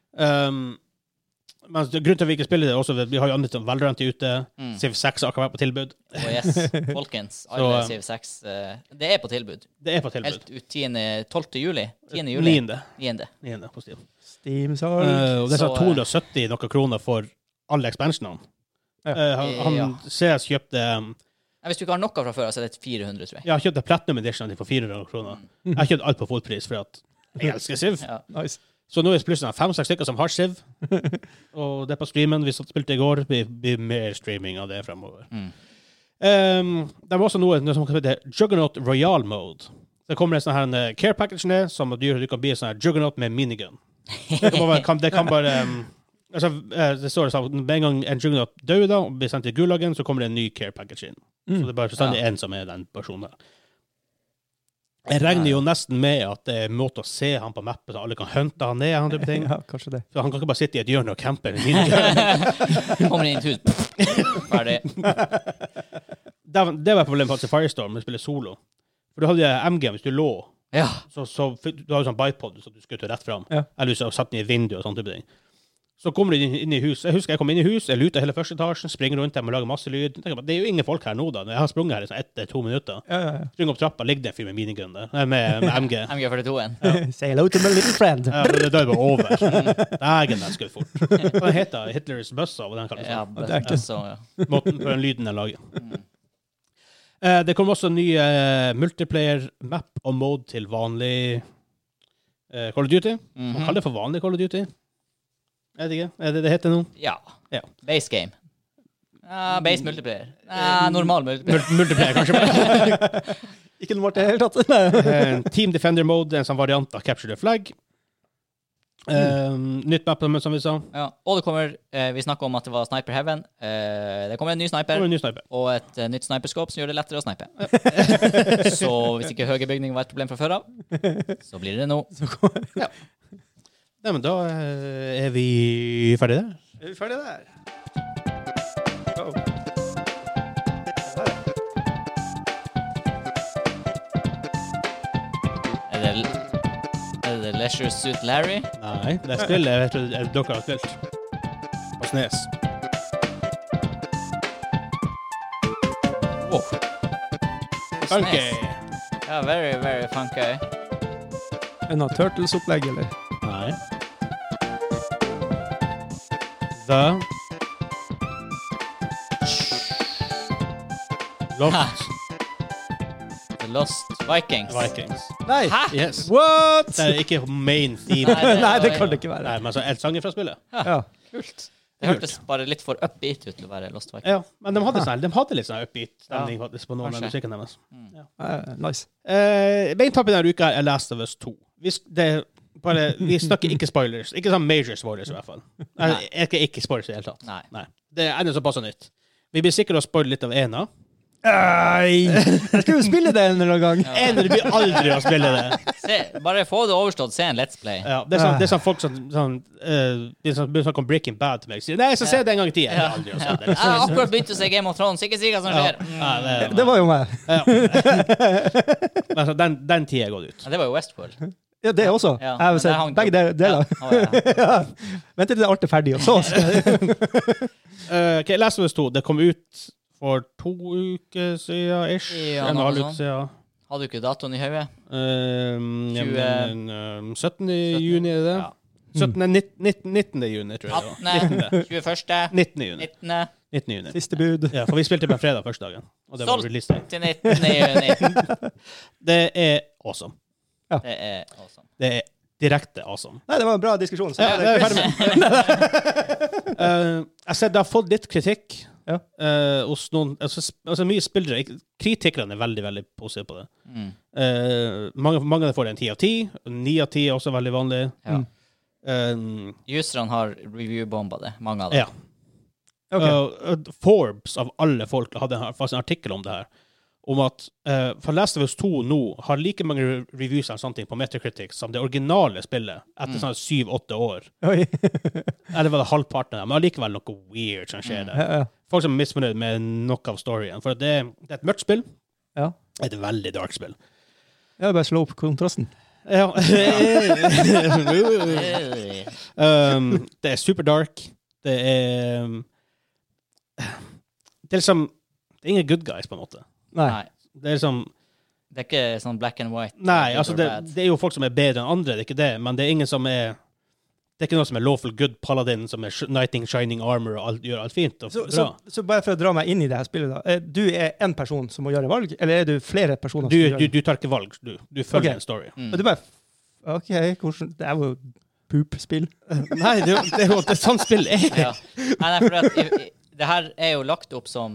Men grunnen til at vi ikke spiller det også, vi har jo andre som Valorant ute, Civ 6 har akkurat vært på tilbud. Yes, folkens, alle Civ 6, det er på tilbud. Det er på tilbud. Helt ut 12. juli. 10. juli. 9. på Steam. Steam-salg. Og det er sånn 270 noen kroner for alle expansionene. Han CS kjøpte hvis du ikke har noe fra før, så er det 400, tror jeg. Jeg har kjøpt Platinum Edition for 400 kroner. Jeg har kjøpt alt på fullpris, for at jeg elsker Civ. Nice. Så nå er det plutselig 5-6 stykker som har Civ. Og det er på streamen. Vi spilte i går. Det blir mer streaming av det fremover. Det var også noe som heter Juggernaut Royal Mode. Det kommer en sånn her care package ned, som du kan bli en sånn her Juggernaut med minigun. Det kan bare... Altså, det står sånn, med en gang en Juggernaut dør da, og blir sendt til Gulagen, så kommer det en ny care package inn. Så det er bare bestandig en som er den personen der. Jeg regner jo nesten med at det er en måte å se han på mappet, så alle kan hunte han ned, han type ting. Ja, kanskje det. Så han kan ikke bare sitte i et hjørne og campe. Kommer inn i et hus. Ferdig. Det var problemet på Firestorm, når du spiller solo. For du hadde MG, hvis du lå, så du har jo sånn bipod, så du skutter rett frem. Eller hvis du satt den i vinduet og sånn type ting. Så kommer du inn i hus. Jeg husker jeg kom inn i hus, jeg lutet hele første etasjen, springer rundt dem og lager masse lyd. Det er jo ingen folk her nå da. Jeg har sprunget her i sånn 1-2 minutter. Springer opp trappa, ligger det en fyr med minigun der. Med MG. MG42-en. Say hello to my little friend. Ja, det var over. Dagen den skulle fort. Hva heter Hitlers bøssa? Ja, bøssa, ja. Måten på den lyden den lager. Det kommer også en ny multiplayer map og mode til vanlig Call of Duty. Man kaller det for vanlig Call of Duty. Er det ikke? Er det heter nå? Ja. Base game. Base multiplayer. Normal multiplayer. Multiplayer, kanskje. Ikke noe det hele tatt. Team Defender mode, en sånn variant av Capture the Flag. Nytt map, som vi sa. Ja. Og det kommer, vi snakket om at det var Sniper Heaven. Det kommer en ny sniper. Og et nytt sniperskåp som gjør det lettere å snipe. Så hvis ikke høye bygninger var et problem fra før av, så blir det nå. Ja. Nei, men da er vi ferdige der. Er vi ferdige der? Er det Leisure Suit Larry? Nei, det er spill jeg vet dere har spilt. På Snes. Funky. Ja, very, very funky. En av Turtles-opplegg, eller? Nei. The Lost Vikings. Nei, hæ? Yes. What? Det er ikke main theme. Nei, det kan det ikke være. Nei, men altså, et sanger fra spillet. Ja, kult. Det hørtes bare litt for upbeat ut til å være Lost Vikings. Ja, men de hadde litt sånn upbeat stemning faktisk på noen av musikken deres. Nice. Beintappen denne uka er Last of Us 2. Vi snakker ikke spoilers. Ikke sånn major spoilers i hvert fall. Ikke spoilers i det hele tatt. Nei. Det er enda så passer nytt. Vi blir sikkert å spoile litt av ena. Jeg skal jo spille det en eller annen gang. Du blir aldri å spille det. Bare få det overstått, se en Let's Play. Ja, det er sånn folk som begynner å snakke om Breaking Bad til meg. Nei, jeg skal se det en gang i tiden. Jeg aldri å se det. Jeg har akkurat begynt å se Game of Thrones, ikke si hva som skjer. Det var jo meg. Altså, den tiden er gått ut. Det var jo Westworld. Ja, det også. Jeg har sett begge deler. Vent til det alt er ferdig, og så skal jeg... Ok, Last of Us 2, det kom ut for 2 uker siden, ish. Ja, 1,5 uker siden. Hadde du ikke datoen i høyet? 17. juni er det? Ja. 19. juni, tror jeg. 21. 19. juni. 19. juni. Siste bud. Ja, for vi spilte på fredag første dagen. Og det var release day. Til 19. juni. Det er awesome. Ja. Det er awesome. Det er direkte awesome. Nei, det var en bra diskusjon. Så ja, det er ferdig med. Jeg ser det har fått litt kritikk hos noen, altså mye spillere. Kritikerne er veldig, veldig positive på det. Mange får en 10 av 10. 9 av 10 er også veldig vanlig. Ja. Userne har review-bomba det, mange av dem. Ja. Okay. Forbes av alle folk hadde faktisk en artikkel om det her. Om at for Last of Us 2 nå har like mange reviews eller sånne ting på Metacritic som det originale spillet etter sånn 7-8 år. Eller var det halvparten av det, men allikevel noe weird som skjer der. Folk som er misfornøyd med noe av storyen. For det er et mørkt spill. Ja. Et veldig dark spill. Jeg bare slå opp kontrasten. Ja. Det er super dark. Det er liksom det er ingen good guys på en måte. Nei. Det er liksom det er ikke sånn black and white. Nei, altså det er jo folk som er bedre enn andre, det er ikke det, men det er ingen som er det er ikke noe som er lawful good paladin som er knighting shining armor og gjør alt fint og bra. Så bare for å dra meg inn i det her spillet da, du er en person som må gjøre valg, eller er du flere personer som gjør det? Du tar ikke valg, du følger en story. Og du bare, hvordan, det er jo poop-spill. Nei, det er jo et sånt spill er. Ja. Nei, for det her er jo lagt opp som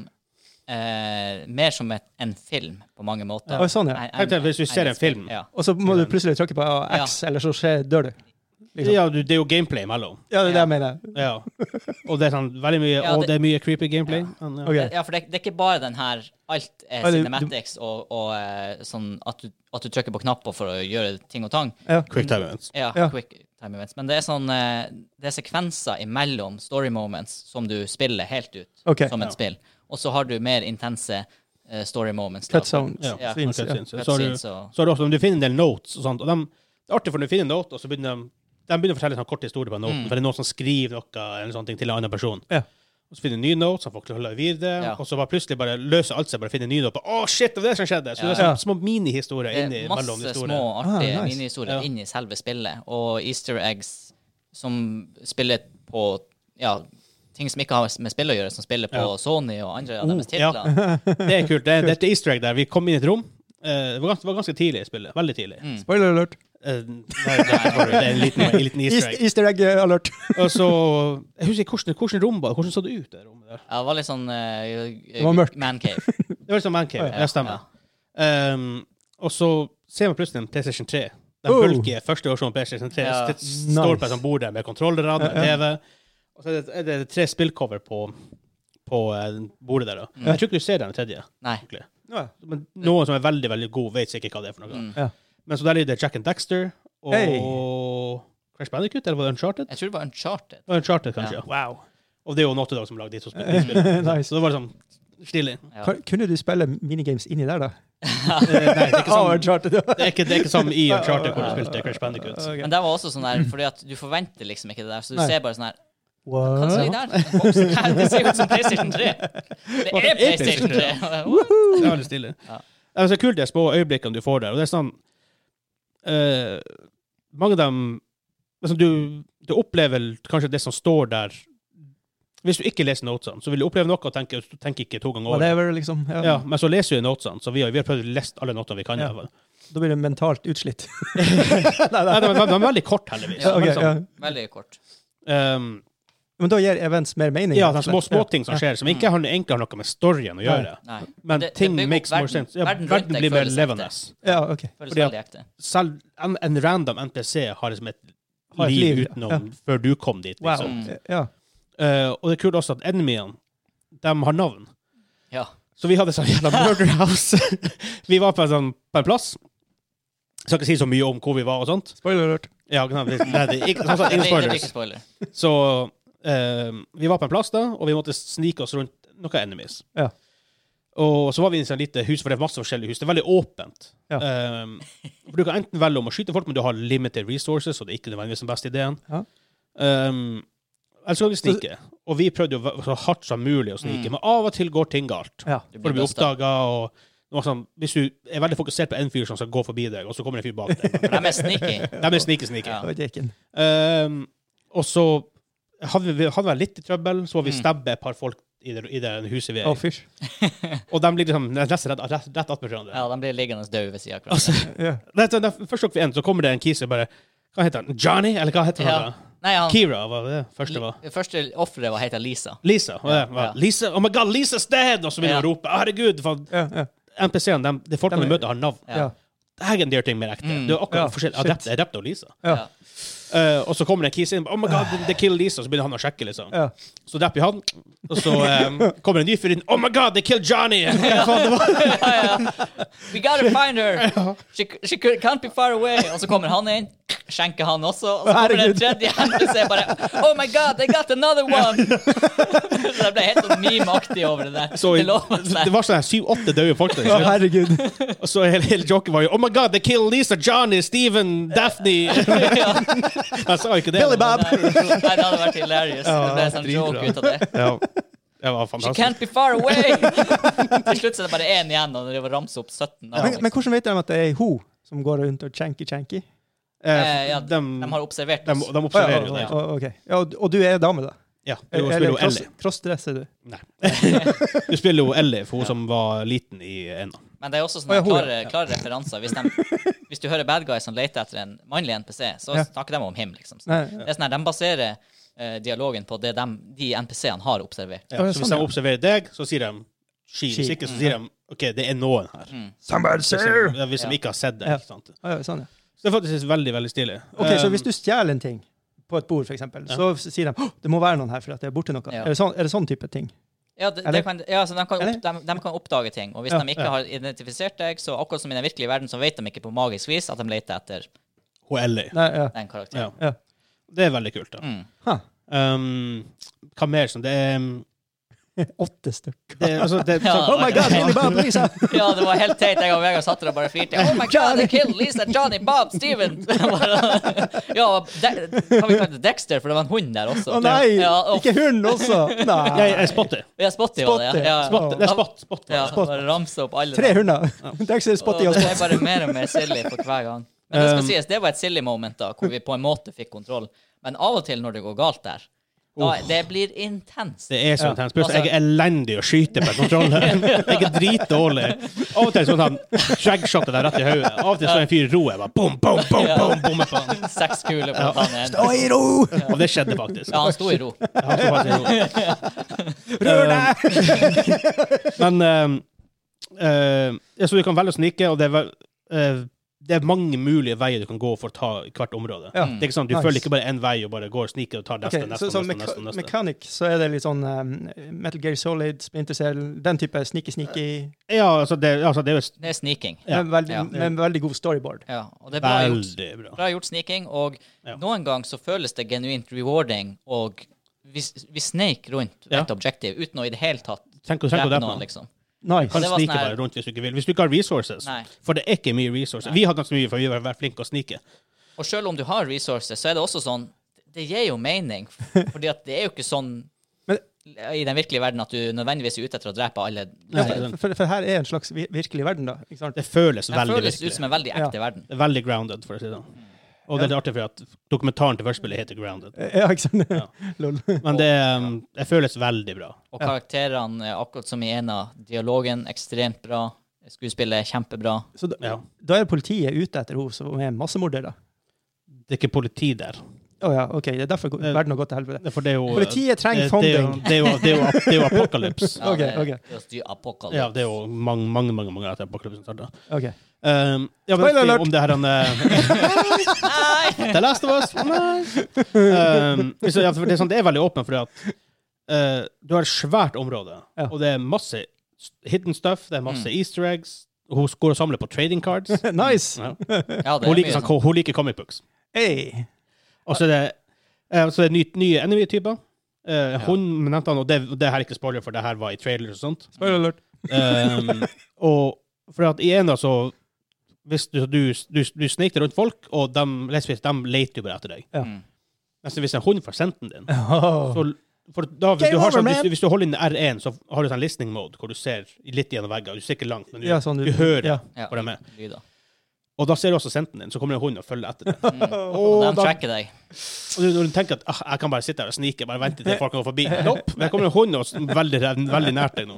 mer som en film på mange måter. Sånn, ja. Hvis du ser en film. Ja. Og så må du plutselig trykke på X, eller så dør du. Liksom. Ja, det er jo gameplay mellom. Ja, det er det jeg mener. Ja. Og det er sånn veldig mye, og det er mye creepy gameplay. Ja, okay. Ja, for det er ikke bare den her, alt er cinematics og sånn at du trykker på knapper for å gjøre ting og tang. Ja. Quick time events. Ja, quick time events. Men det er sånn, det er sekvenser imellom story moments som du spiller helt ut som et spill. Og så har du mer intense story moments. Cutscenes. Så har du også, om du finner en del notes og sånt, og det er artig for når du finner en note, og så begynner de begynner å fortelle en sånn kort historie på noten, for det er noen som skriver noe eller sånne ting til en annen person. Ja. Og så finner du en ny note, så folk holder videre, og så bare plutselig bare løser alt seg, bare finner en ny note på, shit, det var det som skjedde! Så det er sånne små mini-historier inni mellom historier. Masse små, artige mini-historier inni selve spillet, og easter eggs som spiller på, ting som ikke har med spill å gjøre, som spiller på Sony og andre av deres titler. Ja, det er kult. Det er et easter egg der. Vi kom inn i et rom. Det var ganske tidlig i spillet. Veldig tidlig. Spoiler alert. Nei, det er en liten easter egg. Easter egg alert. Og så, jeg husker ikke hvordan rom var det. Hvordan så det ut, det rommet der? Ja, det var litt sånn man cave. Det var litt sånn man cave, ja, stemmer. Og så ser man plutselig en PlayStation 3. Den bulky første versjonen av PlayStation 3 står på et sånt bord der med kontrollere, med TV. Og så er det 3 spillcover på bordet der da. Jeg tror ikke du ser den tredje. Nei. Men noen som er veldig, veldig god vet sikkert hva det er for noe. Men så der er det Jack and Daxter og Crash Bandicoot, eller var det Uncharted? Jeg tror det var Uncharted. Uncharted, kanskje. Wow. Og det er jo Naughty Dog som lagde de to spillene. Nice. Så det var sånn stilig. Kunne du spille minigames inni der da? Nei, det er ikke sånn, det er ikke sånn i Uncharted hvor du spilte Crash Bandicoot. Men det var også sånn der, fordi at du forventer liksom ikke det der, så du ser bare sånn her, hva sier der? Det ser ut som PlayStation 3. Det er PlayStation 3. Det er veldig stilig. Det er så kult de små øyeblikkene du får der, og det er sånn mange av dem altså, du opplever kanskje det som står der. Hvis du ikke leser notesene, så vil du oppleve noe og tenke ikke 2 ganger over. Whatever, liksom. Ja, men så leser du notesene, så vi har prøvd å lese alle notene vi kan. Da blir det mentalt utslitt. Nei, det var veldig kort, heldigvis. Veldig kort. Men da gir events mer mening. Ja, det er små ting som skjer, som ikke har noe med storyen å gjøre. Nei. Men ting makes more sense. Verden blir mer levende. Ja, ok. Føles veldig ekte. Selv en random NPC har liksom et liv utenom før du kom dit. Liksom. Ja. Og det er kult også at enemyene, de har navn. Ja. Så vi hadde sånn jævla murder house. Vi var på en plass. Jeg skal ikke si så mye om hvor vi var og sånt. Spoiler alert. Ja, ingen spoilers. Så vi var på en plass da, og vi måtte snike oss rundt noen enemies. Ja. Og så var vi i en lite hus, for det er masse forskjellige hus. Det er veldig åpent. Ja. For du kan enten velge om å skyte folk, men du har limited resources, og det er ikke nødvendigvis den beste ideen. Ja. Eller så kan vi snike. Og vi prøvde jo så hardt som mulig å snike, men av og til går ting galt. Ja. For du blir oppdaget, og sånn, hvis du er veldig fokusert på en fyr som skal gå forbi deg, og så kommer en fyr bak deg. De er sneaky. De er sneaky. Ja. Og så hadde vi litt i trøbbel, så var vi stabbe et par folk i det huset vi er i. Og de blir liksom nesten rett attmed hverandre. Ja, de blir liggende døde ved siden av hverandre. Først vi så kommer det en kise bare, hva heter han? Johnny? Eller hva heter han? Nei, Kira var det første var. Det første offeret var heter Lisa. Lisa, Lisa, oh my god, Lisa's dead! Og så vil de rope, herregud, for NPC-ene, de folkene de møter har navn. Ja. Det er en del ting med ekte. Det er akkurat forskjellig. Jeg drepte Lisa. Ja. Og så kommer det en kise inn, oh my god, they killed Lisa, så begynner han å sjekke, liksom. Ja. Så dreper vi han, og så kommer en ny fyr inn, oh my god, they killed Johnny! We gotta find her! She can't be far away! Og så kommer han inn, skjenker han også, og så kommer den tredje NPC bare, oh my god, they got another one! Så det ble helt meme-aktig over det der. Så det var sånn 7-8 døde folk der. Ja, herregud. Og så hele joken var jo, oh my god, they killed Lisa, Johnny, Steven, Daphne! Jeg sa ikke det. Billy Bob! Nei, det hadde vært hilarious. Det ble sånn joke ut av det. Ja, det var fantastisk. She can't be far away! Til slutt så er det bare en igjen, og det var ramset opp 17. Men hvordan vet de at det er hun som går rundt og chanky? Ja, de har observert oss. De observerer jo det. Okay. Ja, og du er dame da? Ja, du spiller jo Ellie. Crossdresser du? Nei. Du spiller jo Ellie, for hun som var liten i ena. Men det er også sånne klare referanser. Hvis du hører bad guys som leter etter en mannlig NPC, så snakker de om him, liksom. Det er sånn her, de baserer dialogen på det de NPC-ene har observert. Ja, så hvis de observerer deg, så sier de she. Hvis ikke, så sier de, ok, det er noen her. Somebody sir! Hvis de ikke har sett det, ikke sant? Ja, sånn, ja. Så det er faktisk veldig, veldig stilig. Ok, så hvis du stjeler en ting på et bord, for eksempel, så sier de, det må være noen her for at det er borte noe. Ja. Er det sånn type ting? Ja, så de kan oppdage ting, og hvis de ikke har identifisert deg, så akkurat som i den virkelige verden, så vet de ikke på magisk vis at de leter etter Ellie. Den karakteren. Ja. Det er veldig kult, da. Hva mer som det er... 8 stykker. Oh my god, Billy Bob, Lisa! Ja, det var helt teit. Jeg og Vegard satt der og bare fyrte. Oh my god, they killed Lisa, Johnny, Bob, Steven! Ja, kan vi kalle det Dexter, for det var en hund der også. Nei, ikke hund også! Nei. Jeg Spotty. Ja, Spotty var det, ja. Det er Spott. Ja, bare ramse opp alle. 3 hunder. Dexter, Spotty og Spott. Det er bare mer og mer silly for hver gang. Men det skal sies, det var et silly moment da, hvor vi på en måte fikk kontroll. Men av og til når det går galt der, det blir intenst. Det er så intenst. Plutselig jeg er elendig å skyte på kontroller. Jeg er dritdårlig. Av og til sånn han dragshottet der rett i hodet. Av og til så en fyr ro. Jeg bare bom, bom, bom, bom, bommer på han. 6 kuler på han. Stå i ro! Og det skjedde faktisk. Ja, han sto i ro. Han sto faktisk i ro. Rør deg! Men så du kan velge å snike, og det er mange mulige veier du kan gå for å ta hvert område. Ja. Det er ikke sånn, du følger ikke bare en vei og bare går og sniker og tar neste. Mechanic, så er det litt sånn Metal Gear Solid, Splinter Cell, den type sneaky. Ja, altså det er jo... Det er sneaking. Ja. Med en veldig god storyboard. Ja, og det er bra gjort sneaking, og noen gang så føles det genuint rewarding, og vi sneik rundt et objektiv uten å i det hele tatt drepe noen, liksom. Nice. Kan snike bare rundt hvis du ikke vil. Hvis du ikke har resources. Nei. For det er ikke mye resources. Vi har ganske mye for vi har vært flinke å snike. Og selv om du har resources, så er det også sånn, det gir jo mening. Fordi at det er jo ikke sånn i den virkelige verden at du nødvendigvis er ute etter å drepe alle. For her er en slags virkelig verden da. Ikke sant? Det føles veldig virkelig. Det føles ut som en veldig ekte verden. Det er veldig grounded, for å si det. Og det er artig for at dokumentaren til førstespillet heter Grounded. Ja, ikke sant? Ja. Men det føles veldig bra. Og karakterene, akkurat som i en av dialogen, ekstremt bra. Skuespillet er kjempebra. Så da er politiet ute etter henne som er massemorder, da? Det er ikke politi der. Ja, ok. Det er derfor verden har gått til helvete. For det er jo, politiet trenger funding. Det er jo apokalyps. Ja, det er apokalyps. Ja, det er jo mange etter apokalypsen startet. Ok. Spoiler alert! Om det her The Last of Us? Nei. Det er veldig åpent, fordi at du har et svært område, og det er masse hidden stuff, det masse easter eggs. Hun går og samler på trading cards. Nice! Ja, det hun, liker hun liker comic books. Hey. Og så er det nye enemy-typer. Hun nevnte han, og det her er ikke spoiler, for det her var i trailers og sånt. Spoiler alert. Og for at i en da så hvis du sniker rundt folk, og de leter jo bare etter deg. Ja. Mens hvis en hund får senten din, Oh. for da, hvis du holder inn R1, så har du sånn listening mode, hvor du ser litt gjennom vegger. Du ser ikke langt, men du hører hvor de er. Lyder. Og da ser du også senten din, så kommer en hund og følger etter deg. Og de tracker deg. Og når du tenker at jeg kan bare sitte her og snike, bare vente til folk går forbi. Nope, det kommer en hund og veldig nært deg nå.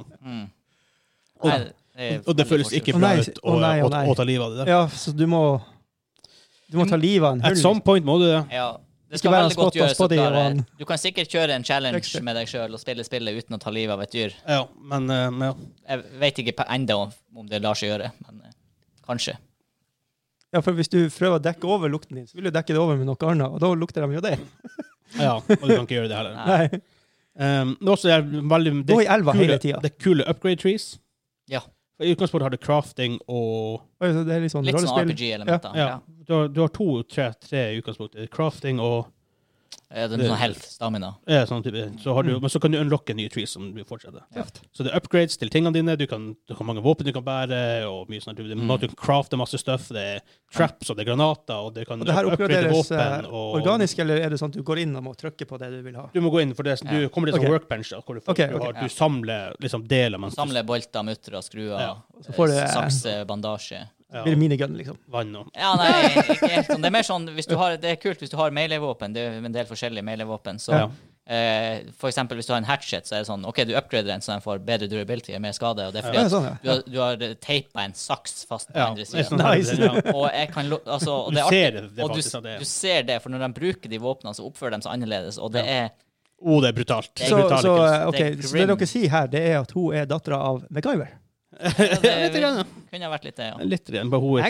Og det føles ikke bra ut å ta livet av det der. Ja, så du må ta livet av en hund. At some point må du det. Ja, det skal veldig godt gjøres å klare. Du kan sikkert kjøre en challenge med deg selv og spille spillet uten å ta livet av et dyr. Ja, men jeg vet ikke enda om det lar seg gjøre, men kanskje. Ja, for hvis du prøver å dekke over lukten din, så vil du dekke det over med noe annet, og da lukter de jo det. Ja, og du kan ikke gjøre det heller. Nei. Det også er veldig... Gå i elva hele tiden. Det er kule upgrade trees. Ja. I utgangspunktet har du crafting og... Det er litt sånn RPG-elementer. Ja. Du har tre i utgangspunktet. Crafting og... Det er sånn health, stamina. Ja, sånn type. Men så kan du unlocke nye trees som du fortsetter. Ja. Så det er upgrades til tingene dine. Du kan mange våpen du kan bære, og mye sånn. Du kan crafte masse stuff. Det er traps, og det er granater, og du kan det her upgrade våpen. Organisk, eller er det sånn at du går inn og må trykke på det du vil ha? Du må gå inn, for du kommer til en workbench, hvor du samler liksom deler. Samler bolter, mutter og skruer, sakse, bandasje. Ja. Blir det minigun, liksom? Vann og... Ja, nei, ikke helt sånn. Det er mer sånn, det er kult hvis du har melee-våpen, det er en del forskjellige melee-våpen, så for eksempel hvis du har en hatchet, så er det sånn, ok, du upgrader den så den får bedre durability og mer skade, og det er fordi at du har teipet en saks fast på andre siden. Nice. Og jeg kan, altså, og det er artig, og du ser det, for når de bruker de våpnene, så oppfører de seg annerledes, og det er... det er brutalt. Så det dere sier her, det er at hun er datteren av MacGyver. Det kunne vært litt det, ja. Litt igjen, bare hun er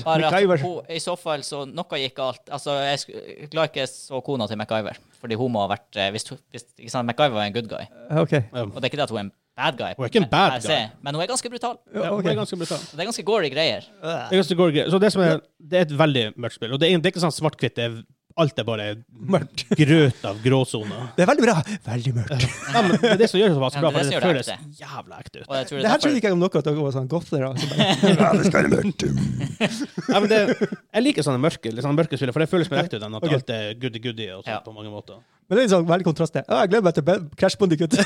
I så fall så noe gikk galt. Altså, jeg klarer ikke så kona til MacGyver, fordi hun må ha vært, hvis ikke sant, MacGyver var en good guy. Okay. Og det er ikke det at hun er en bad guy. Hun er ikke en bad guy. Men hun er ganske brutal. Ja, hun er ganske brutal. Så det er ganske gory greier. Så det er et veldig mørkt spill, og det er ikke sånn svart-hvitt, alt er bare mørkt. Grøt av gråzoner. Det er veldig bra. Veldig mørkt. Ja, men det er det som gjør det så bra, for det føles jævla ekte ut. Det her trodde ikke jeg om noe at dere var sånn gothere. Det skal være mørkt. Ja, men jeg liker sånne mørke spill, for det føles mer ekte ut enn at alt er goody-goody og sånt på mange måter. Men det er sånn veldig kontrast til. Jeg glemmer meg til Crash Bandicoot.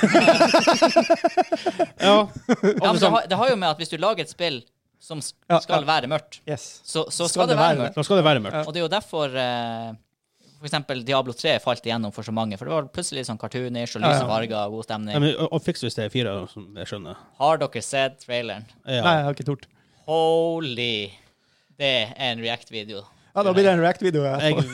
Men det har jo med at hvis du lager et spill som skal være mørkt, så skal det være mørkt. Så skal det være mørkt. Og det er jo derfor... For eksempel Diablo 3 falt igjennom for så mange, for det var plutselig sånn cartoonish og lyse farger og god stemning. Og fiks hvis det er 4, som jeg skjønner. Har dere sett traileren? Nei, jeg har ikke tort. Holy! Det er en React-video. Ja, da blir det en React-video.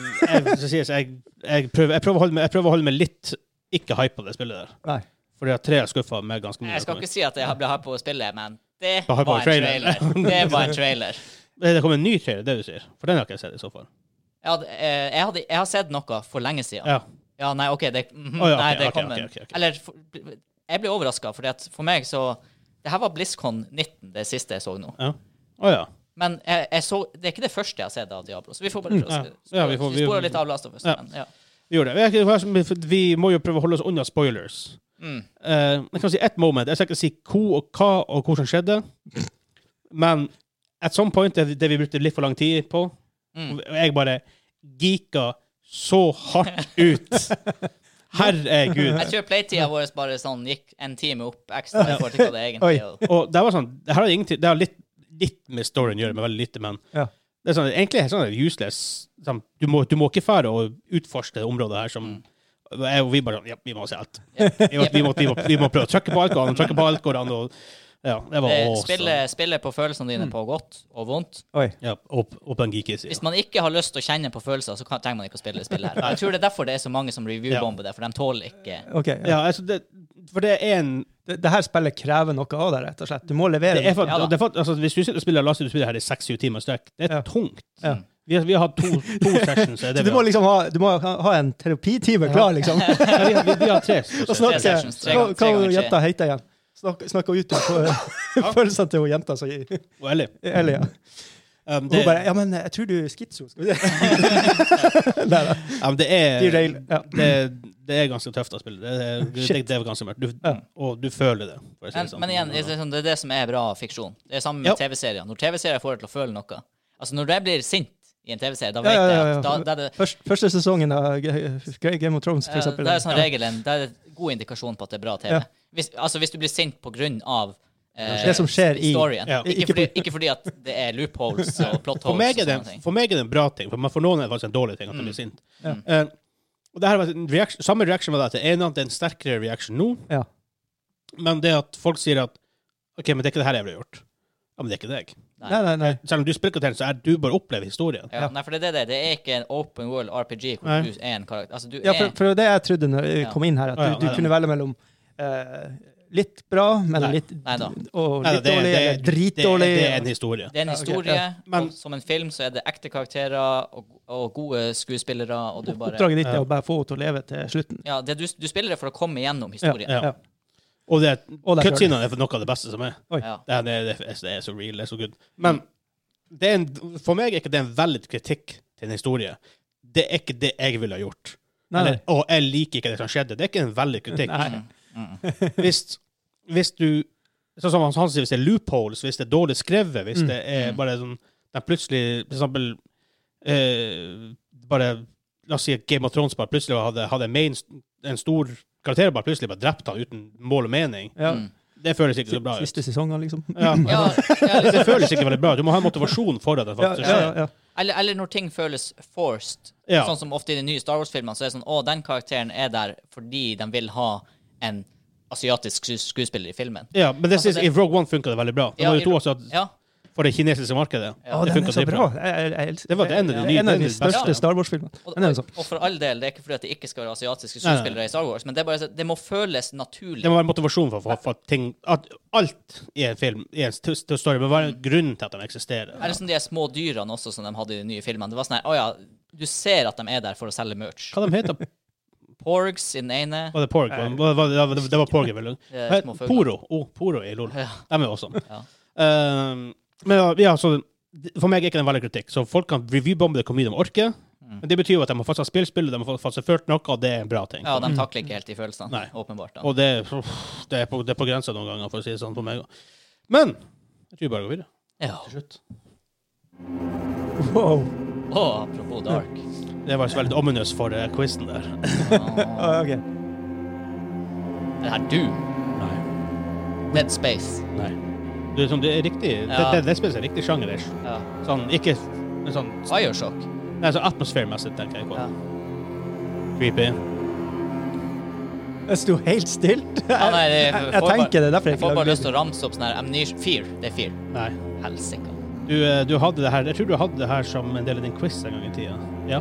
Jeg prøver å holde meg litt ikke hype på det spillet der. Nei. Fordi at 3 har skuffet meg ganske mye. Jeg skal ikke si at jeg ble hype på å spille, men det var en trailer. Det var en trailer. Det kom en ny trailer, det du sier. For den har ikke jeg sett i så fall. Jeg har sett noe for lenge siden. Ja, nei, ok. Det kom en... Eller, jeg ble overrasket, fordi at for meg så... Det her var BlizzCon 19, det siste jeg så nå. Men jeg så... Det er ikke det første jeg har sett av Diablo, så vi får bare... Vi sporer litt av Last of Us. Vi gjør det. Vi må jo prøve å holde oss unna spoilers. Jeg kan si ett moment. Jeg skal ikke si hva og hvor som skjedde, men at some point, det vi brukte litt for lang tid på, jeg bare geeka så hardt ut. Herregud. Jeg tror playtida vår bare sånn gikk en time opp ekstra i forhold til hva det egentlig er. Og det var sånn, det har litt med storyen å gjøre, men veldig lite, men det er sånn, egentlig er sånn useless. Sånn, du må ikke fære å utforske det området her som vi bare sånn, vi må se alt. Vi må prøve å trykke på alt går an, og ja, det var spille på følelsene dine på godt og vondt. Ja, og på en geeky side. Hvis man ikke har lyst til å kjenne på følelser, så trenger man ikke å spille spillet her. Jeg tror det er derfor det er så mange som review-bomber det, for de tåler ikke... Ja, altså for det er en... Det her spillet krever noe av deg, rett og slett. Du må levere det. Altså, hvis du sitter og spiller Last of Us, du spiller her i 6-7 timer strekk, det er tungt. Vi har hatt to sessions. Så du må liksom ha en terapitime klar, liksom. Vi har 3 sessions. Hva gjetta heter igjen? snakket ut på følelsen til hun jenta som Og Ellie. Ellie, ja. Hun bare, ja, men jeg tror du er schizo. Ja, men det er ganske tøft å spille. Det er ganske mørkt. Og du føler det. Men igjen, det er det som er bra fiksjon. Det er samme med TV-serier. Når TV-serier får deg til å føle noe. Altså, når jeg blir sint i en TV-serie, da vet jeg at da er det... Første sesongen av Game of Thrones, for eksempel. Det er sånn regelen. Det er en god indikasjon på at det er bra TV. Hvis du blir sint på grunn av det som skjer i storyen. Ikke fordi at det er loopholes og plot holes og sånne ting. For meg er det en bra ting, for noen er det faktisk en dårlig ting at de blir sint. Og det her var samme reaksjon var det til en en sterkere reaksjon nå, men det at folk sier at ok, men det er ikke det her jeg ville gjort. Ja, men det er ikke deg. Nei. Selv om du spiller til, så er du bare opplever historien. Nei, for det er ikke en open world RPG hvor du er en karakter. Altså, for det jeg trodde når jeg kom inn her, at du kunne velge mellom litt bra, men litt dårlig, eller dritdårlig. Det er en historie. Det er en historie, men som en film så er det ekte karakterer og gode skuespillere, og du bare... Oppdraget ditt er å bare få henne til å leve til slutten. Ja, du spiller det for å komme gjennom historien. Og cutscenene er noe av det beste som er. Det er så real, det er så good. Men for meg er ikke det en veldig kritikk til en historie. Det er ikke det jeg ville ha gjort. Og jeg liker ikke det som skjedde. Det er ikke en veldig kritikk. Hvis du, sånn som han sier, hvis det er loopholes, hvis det er dårlig skrevet, hvis det er bare sånn, den plutselig, for eksempel, bare, la oss si at Game of Thrones bare plutselig hadde en stor karakter bare plutselig bare drept han uten mål og mening. Det føles ikke så bra ut. Siste sesongen, liksom. Det føles ikke veldig bra. Du må ha en motivasjon for det faktisk skjer. Eller når ting føles forced. Sånn som ofte i de nye Star Wars-filmene, så er det sånn, den karakteren er der fordi de vil ha en asiatisk skuespiller i filmen. Ja, men i Rogue One funket det veldig bra. Det var jo to også for det kinesiske markedet. Det funket så bra. Det var en av de største Star Wars-filmene. Og for all del, det er ikke fordi at det ikke skal være asiatiske skuespillere i Star Wars, men det er bare det må føles naturlig. Det må være motivasjon for ting, at alt i en film, i en story, må være en grunn til at de eksisterer. Eller som de små dyrene også, som de hadde i de nye filmene. Det var sånn her, du ser at de er der for å selge merch. Hva de heter? Porgs i den ene. Var det Porg? Det var Porg, vel? Poro. Poro i LOL. De er også. Men så for meg er ikke det en veldig kritikk. Så folk kan reviewbombe det hvor mye de orker. Men det betyr jo at de har fått seg spillet, de har fått seg følt noe, og det er en bra ting. Ja, de takler ikke helt i følelsene, åpenbart. Og det er på grensen noen ganger, for å si det sånn på meg. Men jeg tror bare går videre. Ja. Til slutt. Wow. Apropos Dark. Det var veldig ominous for quizen der. Ok. Er det her du? Nei. Dead Space? Nei. Det er riktig, det spiller riktig sjanger. Sånn, ikke sånn... Bioshock? Nei, sånn atmosfæremessig, tenker jeg på. Creepy. Jeg sto helt stilt. Jeg tenker det, derfor jeg får bare lyst til å ramse opp sånn her Amnesia. Fear, det er Fear. Nei. Helsika. Du hadde det her, jeg tror du hadde det her som en del av din quiz en gang i tida. Ja,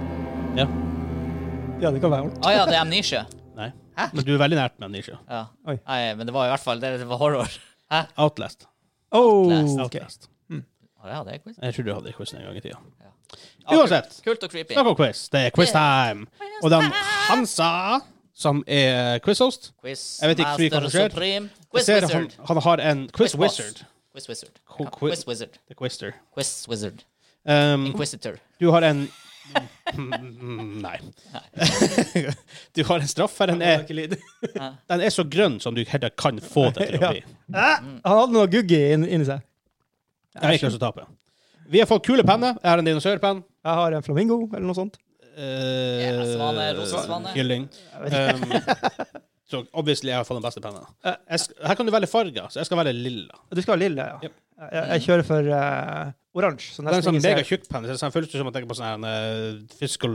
det kan være alt. Ja, det er Amnesia. Nei. Hæ? Men du er veldig nært med Amnesia. Ja. Nei, men det var i hvert fall, det var horror. Hæ? Outlast. Outlast. Ja, det er quiz. Jeg tror du hadde quiz en gang i tida. Uansett. Kult og creepy. Snakk om quiz. Det er quiz time. Og den Hansa, som er quiz-host. Jeg vet ikke hva som skjer. Quiz Wizard. Han har en quiz wizard. Quiz Wizard. Quiz Wizard. The Quister. Quiz Wizard. Inquisitor. Du har en... Nei. Du har en straff her. Den er så grønn som du heller kan få det til å bli. Han hadde noe guggi inni seg. Jeg har ikke lyst til å tape. Vi har fått kule penner. Jeg har en dinosaurpenn. Jeg har en flamingo, eller noe sånt. Svane, rosesvane. Kylling. Så obviously jeg har fått den beste pennen. Her kan du velge farger, så jeg skal velge lilla. Du skal ha lilla, ja. Yep. Jeg kjører for oransje. Det er en sånn mega tjukk penn. Det føles som at jeg tenker på sånn her physical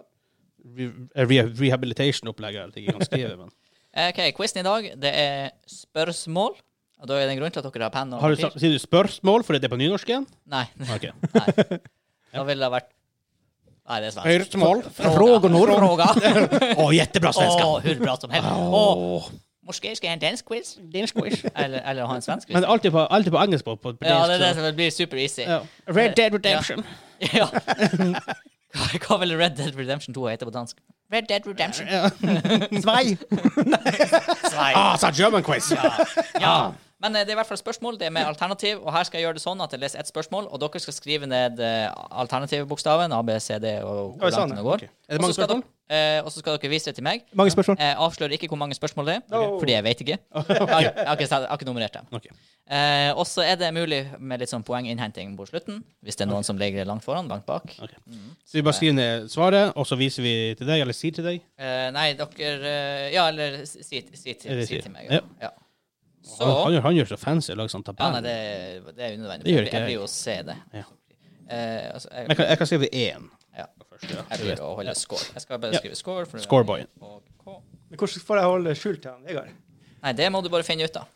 rehabilitation-opplegg. Jeg kan skrive, men... Ok, quizen i dag, det er spørsmål. Og da er det en grunn til at dere har penn og papir. Sier du spørsmål fordi det er på nynorsk igjen? Nei. Okay. Nei. Da ville det vært... Nei, det er svensk. Spørsmål. Fråga. Jättebra svenska. Hur bra som helst. Måske skal jeg ha en dansk quiz? Eller ha en svensk quiz? Men alltid på engelsk på dansk. Ja, det er det som blir super easy. Ja. Red Dead Redemption. Ja. Hva vil Red Dead Redemption 2 hete på dansk? Red Dead Redemption. Svei! Så German quiz! Ja. Men det er i hvert fall spørsmål. Det er med alternativ, og her skal jeg gjøre det sånn at jeg leser ett spørsmål, og dere skal skrive ned alternativbokstaven, A, B, C, D, og hvor langt det går. Okay. Er det mange spørsmål? Og så skal dere vise det til meg. Mange spørsmål. Jeg avslører ikke hvor mange spørsmål det er, fordi jeg vet ikke. Jeg har ikke nummerert dem. Okay. Og så er det mulig med litt sånn poenginnhenting på slutten, hvis det er noen som ligger langt foran, langt bak. Okay. Så vi bare skriver ned svaret, og så viser vi til deg, eller sier til deg? Nei, dere... Ja, eller si til meg. Ja. Så, han gjør så fancy å lage sånn tabell. Ja, nei, det er unødvendig. Jeg blir jo å se det. Ja. Altså, jeg kan skrive 1. Ja. Jeg blir å holde score. Jeg skal bare skrive score. Scoreboy. Men hvordan får jeg holde skjult til han, Vegard? Nei, det må du bare finne ut av.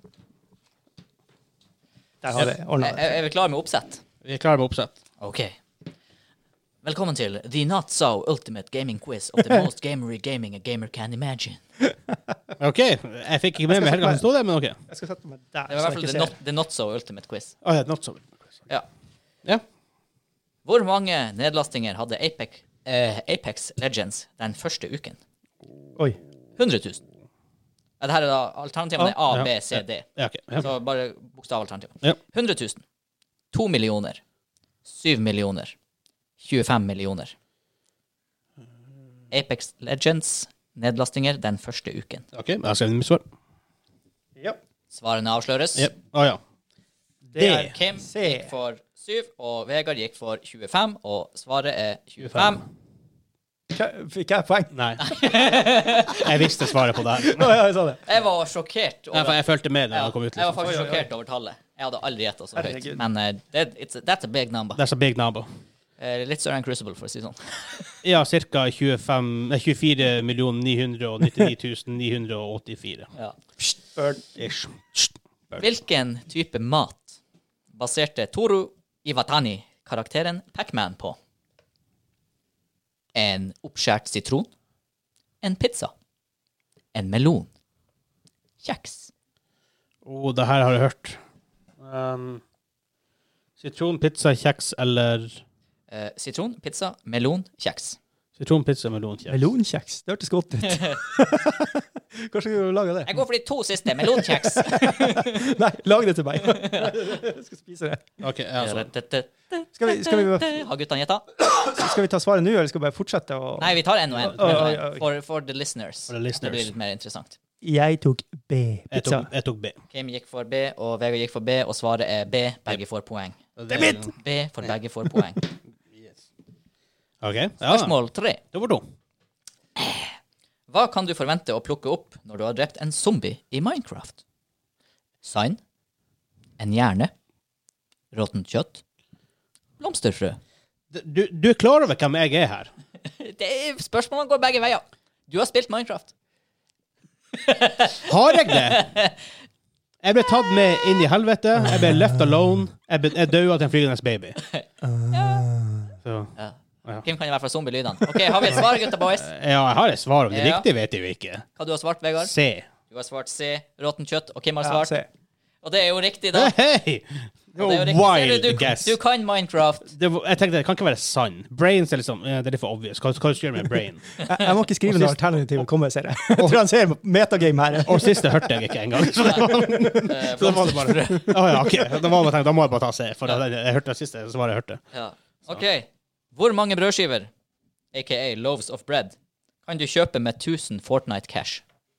Der har jeg ordnet det. Er vi klare med oppsett? Vi er klare med oppsett. Ok. Velkommen til The Not So Ultimate Gaming Quiz of the most gamery gaming a gamer can imagine. Ok, jeg fikk ikke med meg helt hva som stod der, men ok. Jeg skal sette meg der. Det var i hvert fall the not So Ultimate Quiz. Ja, not so. Ja. Ja. Hvor mange nedlastinger hadde Apex Legends den første uken? Oi. 100 000. Dette er da alternativene A, B, C, D. Ja, okay. Ja. Så bare bokstavalternativ. Ja. 100 000. 2 millioner. 7 millioner. 25 millioner. Apex Legends nedlastinger den første uken. Ok, jeg har skrevet mitt svar. Ja. Svarene avsløres. Ja. Ja. Kim gikk for 7, og Vegard gikk for 25, og svaret er 25. Fikk jeg poeng? Nei. Jeg visste svaret på det her. Ja, jeg sa det. Jeg var sjokkert over... Jeg følte med det da jeg kom ut. Jeg var faktisk sjokkert over tallet. Jeg hadde aldri gjettet så høyt. Men that's a big number. That's a big number. Litt større enn Crucible, for å si sånn. Ja, cirka 24 999 984. Ja. Ish. Hvilken type mat baserte Toru Iwatani-karakteren Pac-Man på? En oppskjært sitron? En pizza? En melon? Kjeks? Det her har jeg hørt. Sitron, pizza, kjeks eller... Sitron, pizza, melon, kjeks. Sitron, pizza, melon, kjeks. Melonkjeks, det hørtes godt ut. Kanskje du lager det? Jeg går for de 2 siste, melonkjeks. Nei, lag det til meg. Jeg skal spise det. Ok, altså. Skal vi Har guttene gjettet? Skal vi ta svaret nå, eller skal vi bare fortsette å... Nei, vi tar en og en. For the listeners. For the listeners. Det blir litt mer interessant. Jeg tok B. Pizza. Jeg tok B. Kim gikk for B, og Vegard gikk for B, og svaret er B. Begge får poeng. Det er mitt! B for begge får poeng. Ok. Ja. Spørsmål 3. Det var 2. Hva kan du forvente å plukke opp når du har drept en zombie i Minecraft? Sand? En hjerne? Råttent kjøtt? Blomsterfrø? Du er klar over hvem jeg er her? Spørsmålene går begge veier. Du har spilt Minecraft. Har jeg det? Jeg ble tatt med inn i helvete. Jeg ble left alone. Jeg døde til en flygende baby. Så... Ja. Kim kan i hvert fall zombie-lydene. Ok, har vi et svar, gutta boys? Ja, jeg har et svar, men det riktige vet jeg jo ikke. Hva du har svart, Vegard? C. Du har svart C, råttent kjøtt, og Kim har svart? C. Og det er jo riktig, da. Hei! Wild guess. Du kan Minecraft. Jeg tenkte, det kan ikke være sann. Brains er liksom, det er litt for obvious. Hva skal du gjøre med brain? Jeg må ikke skrive noe alternativ å komme, ser jeg. Jeg tror han ser metagame her. Og siste hørte jeg ikke engang. Så da var det bare... ja, ok. Da må jeg bare ta C, for jeg hørte det siste svaret jeg hørte. Ja. Ok. Hvor mange brødskiver, a.k.a. loaves of bread, kan du kjøpe med 1000 Fortnite cash?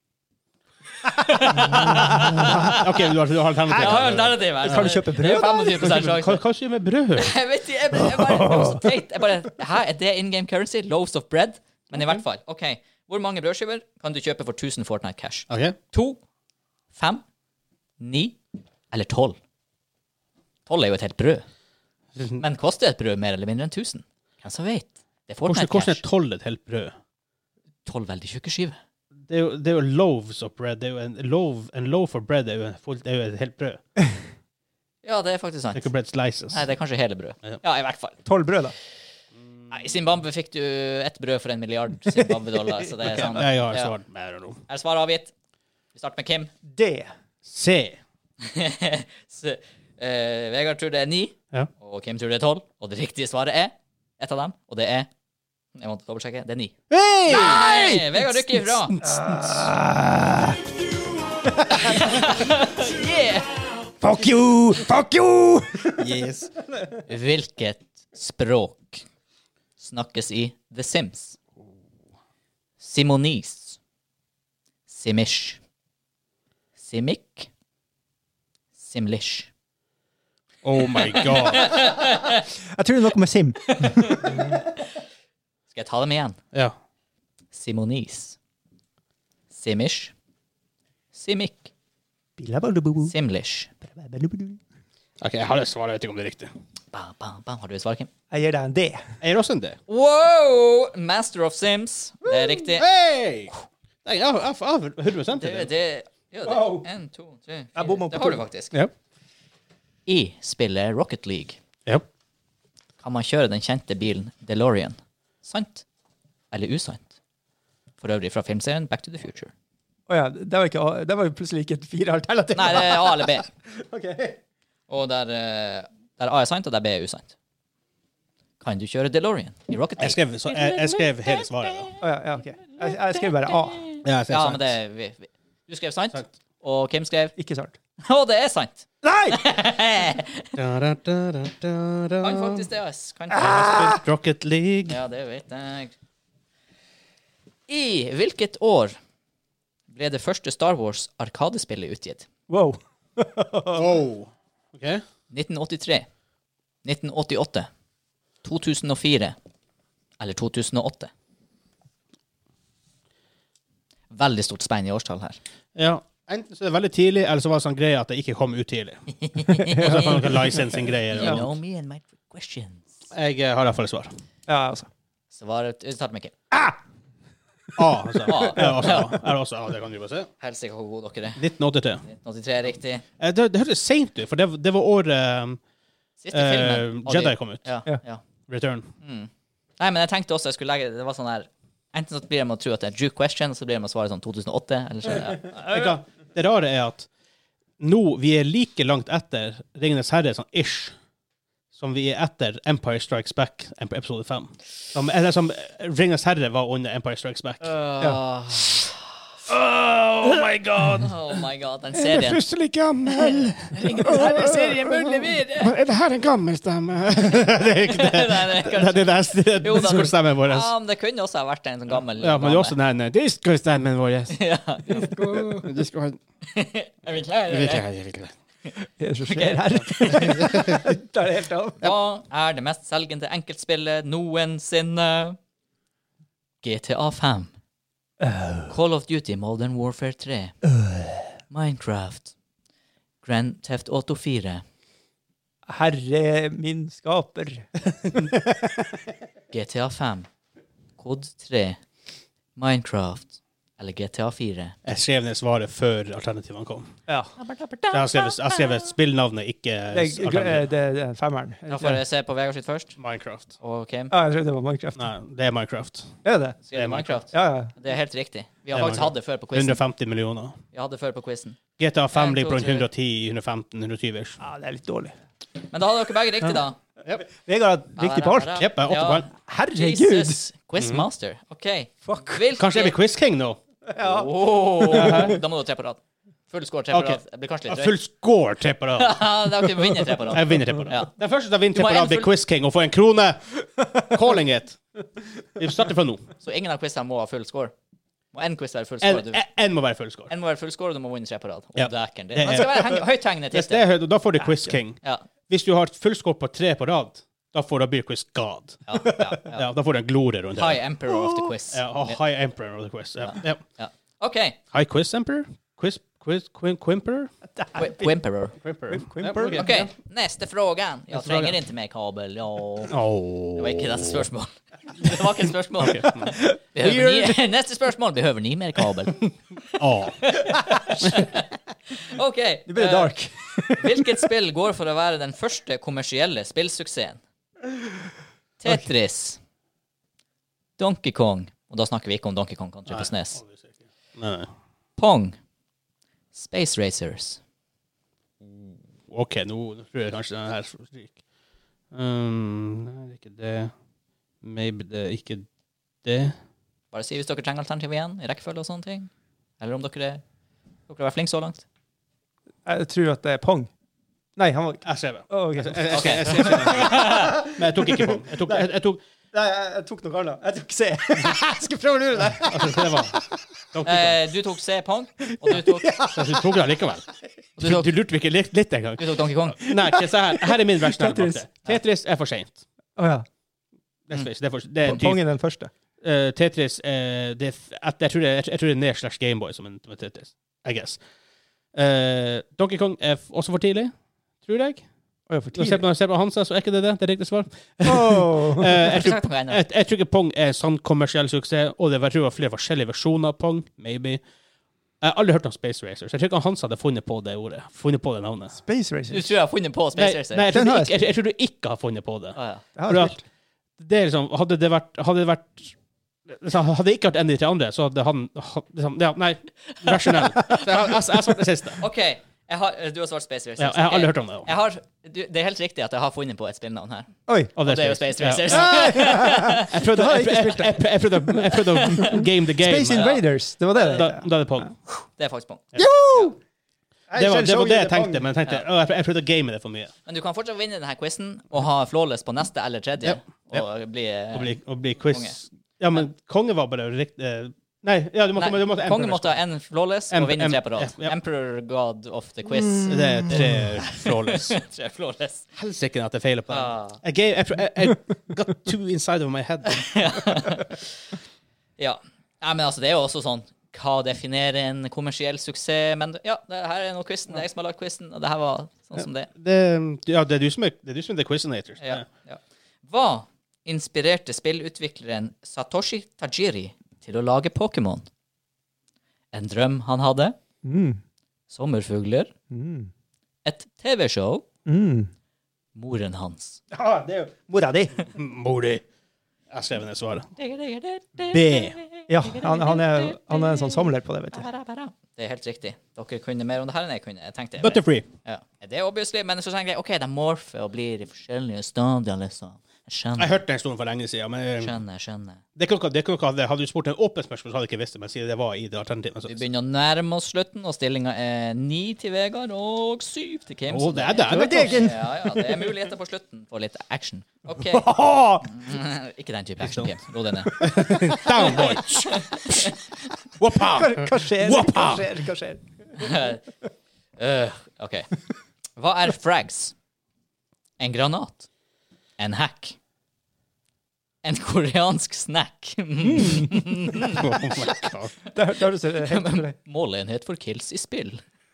Ok, du har alternativ. Jeg har alternativ her. Kan du kjøpe brød? Det er 25% sjanse. Hva skjer med brød? Jeg vet ikke, det var så teit. Hæ, er det in-game currency? Loaves of bread? Men i hvert fall, ok. Hvor mange brødskiver kan du kjøpe for 1000 Fortnite cash? Ok. 2, 5, 9 eller 12? 12 er jo et helt brød. Men koster et brød mer eller mindre enn 1000? Hvem som vet? Det er Fortnite Hvordan cash. er 12 et helt brød? 12 veldig tjukke skiver. Det er jo loaves of bread. Det er jo en loaf of bread er jo et helt brød. Ja, det er faktisk sant. Det er ikke bread slices. Nei, det er kanskje hele brød. Ja, i hvert fall. 12 brød, da. Nei, I Zimbabwe fikk du ett brød for 1 milliard Zimbabwe-dollar, så det er sånn. Jeg har svart mer enn noe. Er svaret avgitt? Vi starter med Kim. D. C. Vegard tror det er 9, Ja. og Kim tror det er 12, og det riktige svaret er et av dem, og det er Jeg måtte dobbeltsjekke. Det er 9. Hey! Nei! Vegard rykker ifra. Yeah! Fuck you! Fuck you! Yes. Hvilket språk snakkes i The Sims? Simonese, Simish, Simic, Simlish. Oh my god. Jeg tror det er noe med Sim. Skal jeg ta dem igjen? Ja. Simonese, Simish, Simic, Simlish. Ok, jeg har et svar, jeg vet ikke om det er riktig. Bam, bam, bam. Har du et svar, Kim? Jeg gir deg en D. Jeg gir også en D. Wow! Master of Sims. Det er riktig. Hey! Nei, jeg har 100% til det. Ja, det Wow. 1, 2, 3, Jeg bommer 4. på Det har du to. faktisk. Ja. I spillet Rocket League Ja. kan man kjøre den kjente bilen DeLorean. Sant eller usant? For øvrig fra filmserien Back to the Future. Det var jo plutselig ikke et 4 alternativ. Nei, det er A eller B. Ok. Og der A er sant, og der B er usant. Kan du kjøre DeLorean i Rocket Jeg League? skrev hele svaret da. Ja, ok. Jeg skrev bare A. Ja, jeg skrev Ja, sant. men det du skrev sant, Sant. og Kim skrev Ikke sant. Å, det er sant! Nei! Kan faktisk det, ass. Kan Spilt Rocket League. Ja, det vet jeg. I hvilket år ble det første Star Wars arkadespillet utgitt? Wow. Oh. Ok. 1983, 1988, 2004 eller 2008? Veldig stort spenn i årstall her. Ja. Enten så er det veldig tidlig, eller så var det sånn greie at det ikke kom ut tidlig. Og så får noen licensing-greier. You og- know me and my questions. Jeg har i hvert fall et svar. Ja, altså. Svaret starter med Kim. A, altså. A. Jeg har også A. Jeg har også A, det kan du bare se. Helsike hvor gode dere er. 1983. 1983 er riktig. Det hørtes sent ut, for det var året Siste filmen. og Jedi de- kom ut. Ja, Ja. ja. Return. Nei, men jeg tenkte også jeg skulle legge det var sånn her. Enten så blir det med å tro at det er juke question, og så blir det med å svare sånn 2008, eller så ja. Det rare er at nå vi er like langt etter Ringenes herre, sånn ish, som vi er etter Empire Strikes Back, episode 5. Som Ringenes herre var under Empire Strikes Back. Oh my god! Oh my god, den serien. Plutselig gammel. Serien burde levere! Er det her en gammel stemme? Det er ikke det. Nei, det er kanskje... Det er Jo, da- disco-stemmen vår. Ja, men det kunne også ha vært en sånn gammel Ja, men det er også den disco-stemmen vår. Ja. Disco. Er vi klare? Det er så skjer her. Det er helt av. Hva er det mest selgende enkeltspillet noensinne? GTA 5. Call of Duty Modern Warfare 3. Minecraft. Grand Theft Auto 4. Herre min skaper. GTA 5. Code 3. Minecraft. Eller GTA 4. Jeg skrev ned svaret før alternativene kom. Ja. Jeg har skrevet spillnavnet, ikke alternativet. Det er femmeren. Da får jeg se på Vegard sitt først. Minecraft. Og Kim. Ja, jeg trodde det var Minecraft. Nei, det er Minecraft. Er det? Skriver det er Minecraft. Ja, ja. Det er helt riktig. Vi har Det er faktisk hatt det før på quizen. 150 millioner. Vi hadde det før på quizen. GTA 5 En, ligger på to, tre. 110, 115, 120 ish. Ja, det er litt dårlig. Men da hadde dere begge riktig, da. Vegard har riktig på alt. Jepp, jeg har 8 poeng. Herregud. Jesus. Quizmaster. OK. Fuck. Kanskje jeg blir Quiz King nå? Åh. Da må du ha 3 på rad. Full score 3 på Ok. rad. Det blir kanskje litt Full score 3 på rad. drøyt. Da kan vi vinne 3 på rad. Jeg vinner 3 på rad. Ja. Den første som vinner Du 3 må på ha rad, en blir full- Quiz King og får en krone. Calling it. Vi starter fra nå. Så ingen av quizene må ha full score. Må en quiz være full score. En må være full score. En må være full score, og du må vinne 3 på rad. Ja. Dæken, det. Det er- Man skal være høythengende Hvis det tittel. er høyt, da får du Quiz King. Ja. Hvis du har full score på 3 på rad, da får du bli Quiz God. Ja, ja, ja. Ja, da får du en glorie rundt High det. Emperor of the quiz. Ja, og High Emperor of the Quiz. Ja. Ja. Ja. OK. High Quiz Emperor? Quimperor? Wimperer. Quimper? OK, neste frågan. Jag tränger inte med kabel. Ja. Det var ikke neste spørsmål. Det var ikke et spørsmål. Behøver ni, neste spørsmål. Behøver ni mer kabel? Ja. OK. Nu blir det dark. Hvilket spill går for å være den første kommersielle spillsuksessen? Tetris. Donkey Kong. Og da snakker vi ikke om Donkey Kong Country på SNES. Nei. Pong. Space Racers. OK, nå tror jeg kanskje den her stryker. Nei, det er ikke det. Maybe det er ikke Bare si hvis dere trenger alternativ igjen, i rekkefølge og sånne ting. Eller om dere har vært flinke så langt. Jeg tror at det er Pong. Nei, han var... Jeg ser det. Okay. Men jeg tok ikke Pong. Nei, jeg tok noe annet. Jeg tok C. Jeg skal prøve å lure deg. Du tok C, Pong, og du tok... Du tok det likevel. Du lurte ikke litt en gang. Du tok Donkey Kong. Nei, ikke så her. Her er min versjonelle bak det. Tetris er for sent. Åja. Pong er den første. Tetris jeg tror det er ned / Gameboy som en Tetris. I guess. Donkey Kong er også for tidlig, tror jeg. For tidlig? Når jeg ser på Hansa, så er ikke det det riktige svar. Jeg tror ikke Pong er en sånn kommersiell suksess, og det var flere forskjellige versjoner av Pong, maybe. Jeg har aldri hørt om Space Racers. Jeg tror ikke Hans hadde funnet på det ordet. Funnet på det navnet. Space Racers? Du tror jeg har funnet på Space Racers? Nei, jeg tror du ikke har funnet på det. Det er liksom, hadde det ikke vært en av de andre, så hadde han nei, rasjonell. Jeg svarte det siste. Ok, du har svart Space Racers. Ja, jeg har aldri hørt om det. Det er helt riktig at jeg har funnet på et spillnavn her. Oi. Og det er jo Space Racers. Jeg prøvde å game the game. Space Invaders, det var det. Da er det Pong. Det er faktisk Pong. Det var det jeg tenkte, men jeg prøvde å game det for mye. Men du kan fortsatt vinne denne quizen og ha flawless på neste eller tredje. Og bli quiz. Ja, men konge var bare riktig... Nei, ja, konge måtte ha en flawless og vinne 3 på rad. Emperor God of the quiz. Det er 3 flawless. 3 flawless. Helst ikke at jeg feiler på det. I got too inside of my head. Ja, men altså, det er jo også sånn, hva definerer en kommersiell suksess? Men ja, det her er noe quizen, det er jeg som har lagt quizen, og det her var sånn som det. Ja, det er du som er the quizinator. Ja. Hva inspirerte spillutvikleren Satoshi Tajiri til å lage Pokémon? En drøm han hadde? Sommerfugler? Et TV-show? Moren hans? Ja, det er jo mora di. Mor di. Jeg skrev ned svaret. B. Ja, han er en sånn samler på det, vet du. Det er helt riktig. Dere kunne mer om det her enn jeg kunne. Jeg tenkte, Butterfree. Ja, det er obviously, men så tenker jeg, ok, de morfer og blir i forskjellige stadier, liksom. Jeg hørte den historien for lenge siden, men... Skjønner. Det kan ikke hadde du spurt en åpen spørsmål, så hadde jeg ikke visst det, men siden det var i det alternativet. Vi begynner å nærme oss slutten, og stillingen er 9 til Vegard og 7 til Kim. Det er det. Ja, det er muligheter på slutten for litt action. Ok. Ikke den type action, Kim. Ro deg ned. Down, boy! Whoppa! Hva skjer? Ok. Hva er frags? En granat? En hack? En koreansk snack? Oh my God. Målenhet for kills i spill.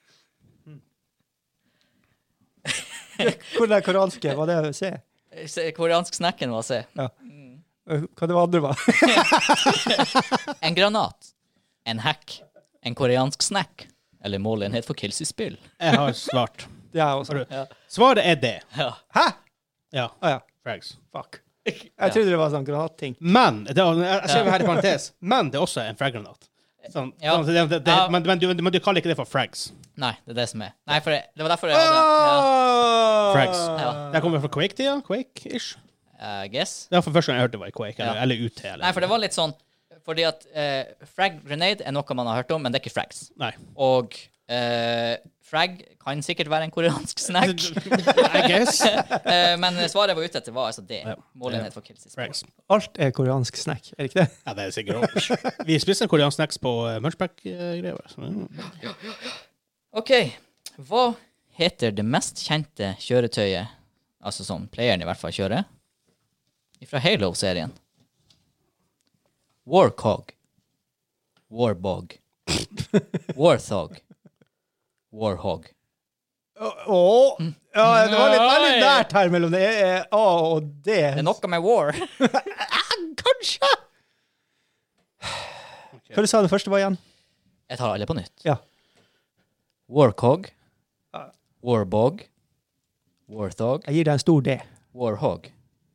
Hvor er koreanske? Var det å se? Koreansk snacken var å se. Ja. Hva det var andre var? En granat. En hack. En koreansk snack. Eller målenhet for kills i spill. Jeg har svart. Ja, også. Ja. Svaret er det. Ja. Hæ? Ja. Ja. Frags. Fuck. Jeg trodde det var sånn granatting. Men, jeg ser her i parentes, men det er også en fraggranat. Sånn, men du kaller ikke det for frags. Nei, det er det som er. Nei, for det var derfor jeg hadde... Frags. Ja. Det kommer fra Quake-tida? Quake-ish? I guess. Det var for første gang jeg hørte det var i Quake, eller UT. Eller. Nei, for det var litt sånn, fordi at frag grenade er noe man har hørt om, men det er ikke frags. Nei. Og frag kan sikkert være en koreansk snack. I guess. Men svaret jeg var ute etter var altså det. Målenhet for kills. Alt er koreansk snack, er det ikke det? Ja, det er sikkert også. Vi spiser koreansk snacks på Munchback-greier. Ok. Hva heter det mest kjente kjøretøyet, altså som playeren i hvert fall kjører, fra Halo-serien? Warcog. Warbog. Warthog. Warhog. Ja, det var veldig nært her mellom det A og D. Det er noe med war. Kanskje! Hva du sa det første var igjen? Jeg tar alle på nytt. Ja. Warcog. Warbog. Warthog. Jeg gir deg en stor D. Warhog.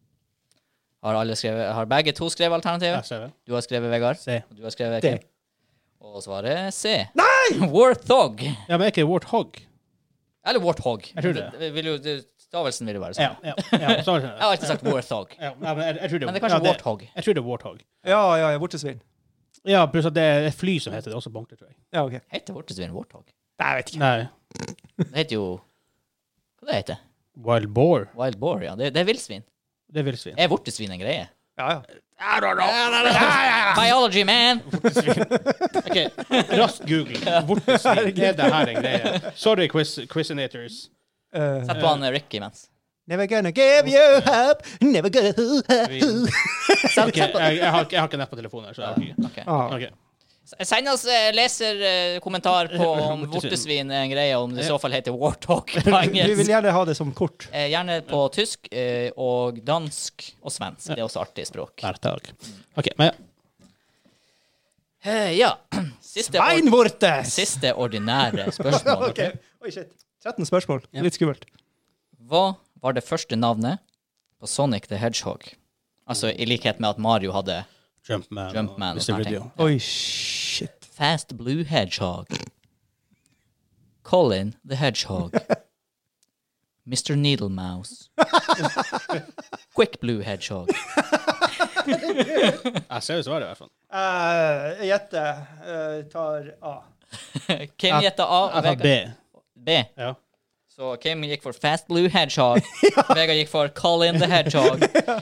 Har begge to skrevet alternativet? Ja, ser vi. Du har skrevet Vegard. C. Og du har skrevet D. Kim. Og svaret C. Nei! Warthog. Ja, men ikke Warthog. Eller Warthog. Jeg tror det. Vil du Stavelsen vil det være sånn. Ja. Jeg har alltid sagt Warthog. Ja, men jeg tror det, Men det er kanskje Warthog. Jeg tror det er Warthog. Ja, vortesvin. Ja, pluss at det er et fly som heter det, også Bonker, tror jeg. Ja, ok. Heter vortesvin Warthog? Nei, jeg vet ikke. Nei. Det heter jo... Hva det heter? Wild Boar. Wild boar, ja. Det er vildsvin. Det er vildsvin. Er vortesvin en greie? Ja. I don't know. Biology, man! Ok, raskt Google. Vortesvin. Er det her en greie? Sorry, quizinators. Sett på han Ricky mens. Never gonna give you up, never go. Ok, jeg har ikke nett på telefonen her, så jeg har ikke. Ok. Send oss leserkommentar på om vortesvin er en greie, om det i så fall heter Warthog på engelsk. Vi vil gjerne ha det som kort. Gjerne på tysk og dansk og svensk. Det er også artig språk. Ok, men ja. Sveinvortes! Siste ordinære spørsmål. Ok, oi shit. 13 spørsmål, litt skummelt. Hva var det første navnet på Sonic the Hedgehog? Altså i likhet med at Mario hadde Jumpman og sånne ting. Oi, shit. Fast Blue Hedgehog. Colin the Hedgehog. Mr. Needle Mouse. Quick Blue Hedgehog. Jeg ser jo svaret i hvert fall. Jeg gjetter, tar A. Kim gjetter A, og Jeg tar B. B. Ja. Så Kim gikk for Fast Blue Hedgehog. Vegard gikk for Colin the Hedgehog.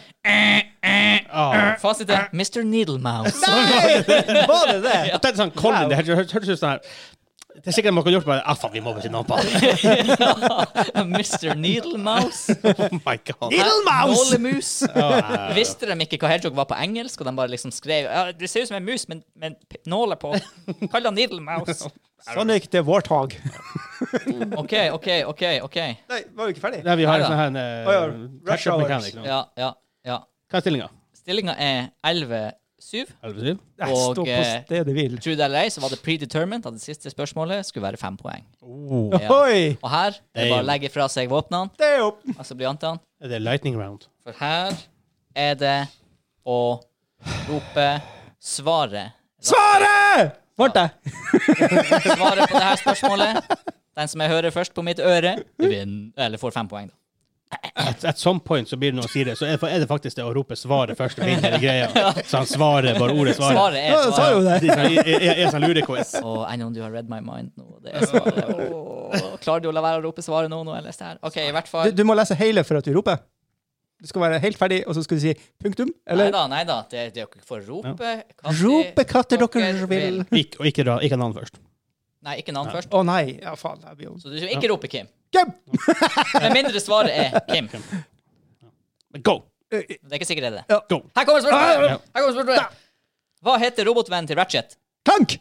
Fasiten Mr. Needle Mouse. Nei! Var det det? Jeg tenkte sånn, Colin, det hørtes ut sånn her. Det er sikkert man kan gjort bare, faen, vi må vel si noe på det. Mr. Needle Mouse. Oh my god. Needle Mouse! Nålemus. Visste de ikke hva hedgehog var på engelsk, og de bare liksom skrev, ja, det ser ut som en mus, men nåler på. Kall det Needle Mouse. Sonic the Warthog. Ok. Nei, var vi ikke ferdig? Nei, vi har en sånn her Rush Hours. Ja. Hva er stillingen? Stillingen er 11-7. 11-7? Jeg står på stedet hvil. Tro det eller ei, så var det predetermined at det siste spørsmålet skulle være 5 poeng. Ja. Ohoi! Og her, det er bare å legge fra seg våpnene, Det er opp. altså blyantene. Er det lightning round? For her er det å rope svaret. Svaret! Vart det? Svaret på det her spørsmålet. Den som jeg hører først på mitt øre, eller får 5 poeng da. At some point så blir det noen sier det, så er det faktisk det å rope svaret først og vinner i greia. Så han svarer, bare ordet svaret. Svaret er Ja, jeg sa jo svaret. det. Jeg sånn lurequiz. Og I know you have read my mind nå. Det er svaret. Klarer du å la være å rope svaret nå når jeg leste her? Ok, i hvert fall. Du må lese hele for at du roper. Du skal være helt ferdig, og så skal du si punktum, eller? Neida. Det er dere får rope. Rope katter dere vil. Og ikke navn først. Nei, ikke navn først. Å nei, ja faen. Jeg blir jo... Så du skal ikke rope Kim. Kim! Med mindre svaret er Kim. Go! Det er ikke sikkert det er det. Ja. Go! Her kommer spørsmålet! Hva heter robotvennen til Ratchet? Tank!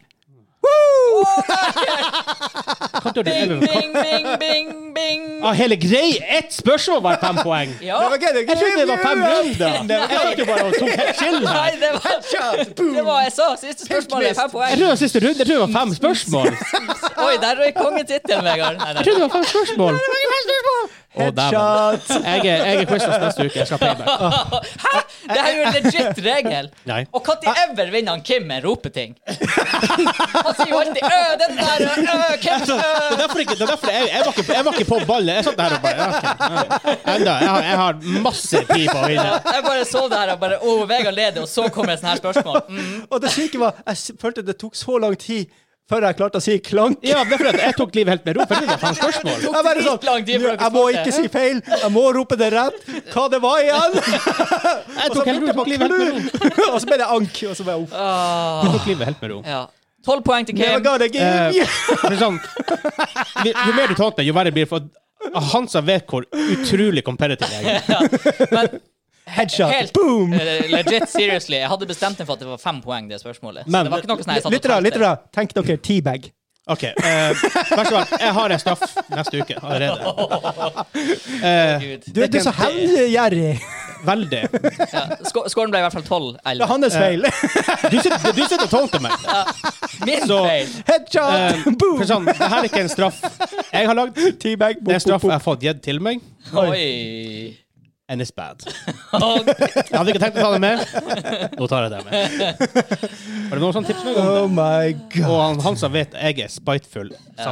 Bing! Hele grei, ett spørsmål var 5 poeng. Ja. Jeg trodde det var 5 runder. Jeg tok jo bare og tok chill Nei, her. det var jeg sa. Siste spørsmål er 5 Jeg poeng. trodde det var siste runde. Jeg trodde det var 5 spørsmål. Oi, der røy kongetittelen, Vegard. Nei, Jeg trodde det var 5 spørsmål. Headshot! Jeg er quizless neste uke. Jeg skal payback. Hæ? Det her er jo en legit regel. Nei. Og når ever vinner han Kim med en ropeting? Han sier jo alltid den der, Kim, Det er derfor jeg var ikke på ballet. Jeg satt der og bare, okay. Enda, jeg har masse pip å vinne. Jeg bare så det her og bare, Vegard leder, og så kommer et sånt her spørsmål. Og det syke var, jeg følte det tok så lang tid før jeg klarte å si klank. Ja, det er fordi jeg tok livet helt med ro. For det var 5 spørsmål. Jeg bare sånn, jeg må ikke si feil, jeg må rope det rett. Hva det var igjen? Jeg tok livet helt med ro. Og så ble det ank, og så ble jeg Jeg tok livet helt med ro. Ja. 12 poeng til Never Kim. gonna give you. Men sånn, jo mer du tålte, jo verre blir det. For Hansa vet hvor utrolig competitive jeg er. Men Headshot, helt boom! legit, seriously. Jeg hadde bestemt meg for at det var 5 poeng, det spørsmålet. Så Men- det var ikke noe sånn jeg satt og tenkte. Lyttere, tenk dere teabag. Ok, vær så god. Jeg har en straff neste uke allerede. Gud. Du er så hevngjerrig. Veldig. Ja. Skåren ble i hvert fall 12-11. Det er hans feil. Du sitter og tålte meg. Min Så- feil. Headshot, boom! For sånn, det her er ikke en straff jeg har lagd. Teabag, Det er en straff jeg har fått gitt til meg. Oi. And it's bad. Og- Jeg hadde ikke tenkt å ta det med. Nå tar jeg det med. Har du noen sånne tips med? Oh my god. Og Hansa vet jeg er spiteful.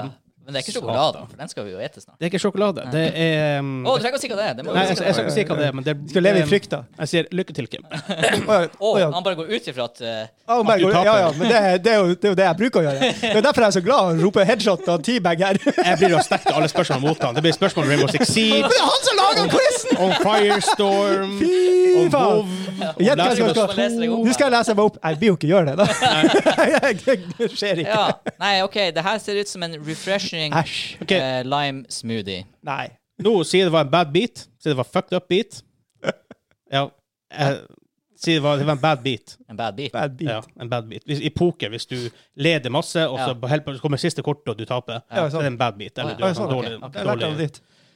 Men det ikke sjokolade, for den skal vi jo ete snart. Det ikke sjokolade. Det du trenger å si hva det Nei, jeg skal ikke si hva det men det skal leve i frykt da. Jeg sier lykke til, Kim. Han bare går ut ifra at du taper. Men det er jo det jeg bruker å gjøre. Det er derfor jeg er så glad å rope headshot og teabag her. Jeg blir å stekke alle spørsmål mot han. Det blir spørsmål om Rainbow Six Siege. Men det er han som lager quizen! Om Firestorm. Fy faen! Nå skal jeg lese meg opp. Jeg blir jo ikke gjøre det da. Det skjer ikke. Nei, ok, det her ser ut som en refreshing lime smoothie. Nei. Nå sier det var en bad beat. Sier det var fucked up beat. Ja. Sier det var en bad beat. En bad beat? Ja, en bad beat. I poker, hvis du leder masse, og så kommer siste kortet, og du taper, så er det en bad beat. Eller du har dårlig.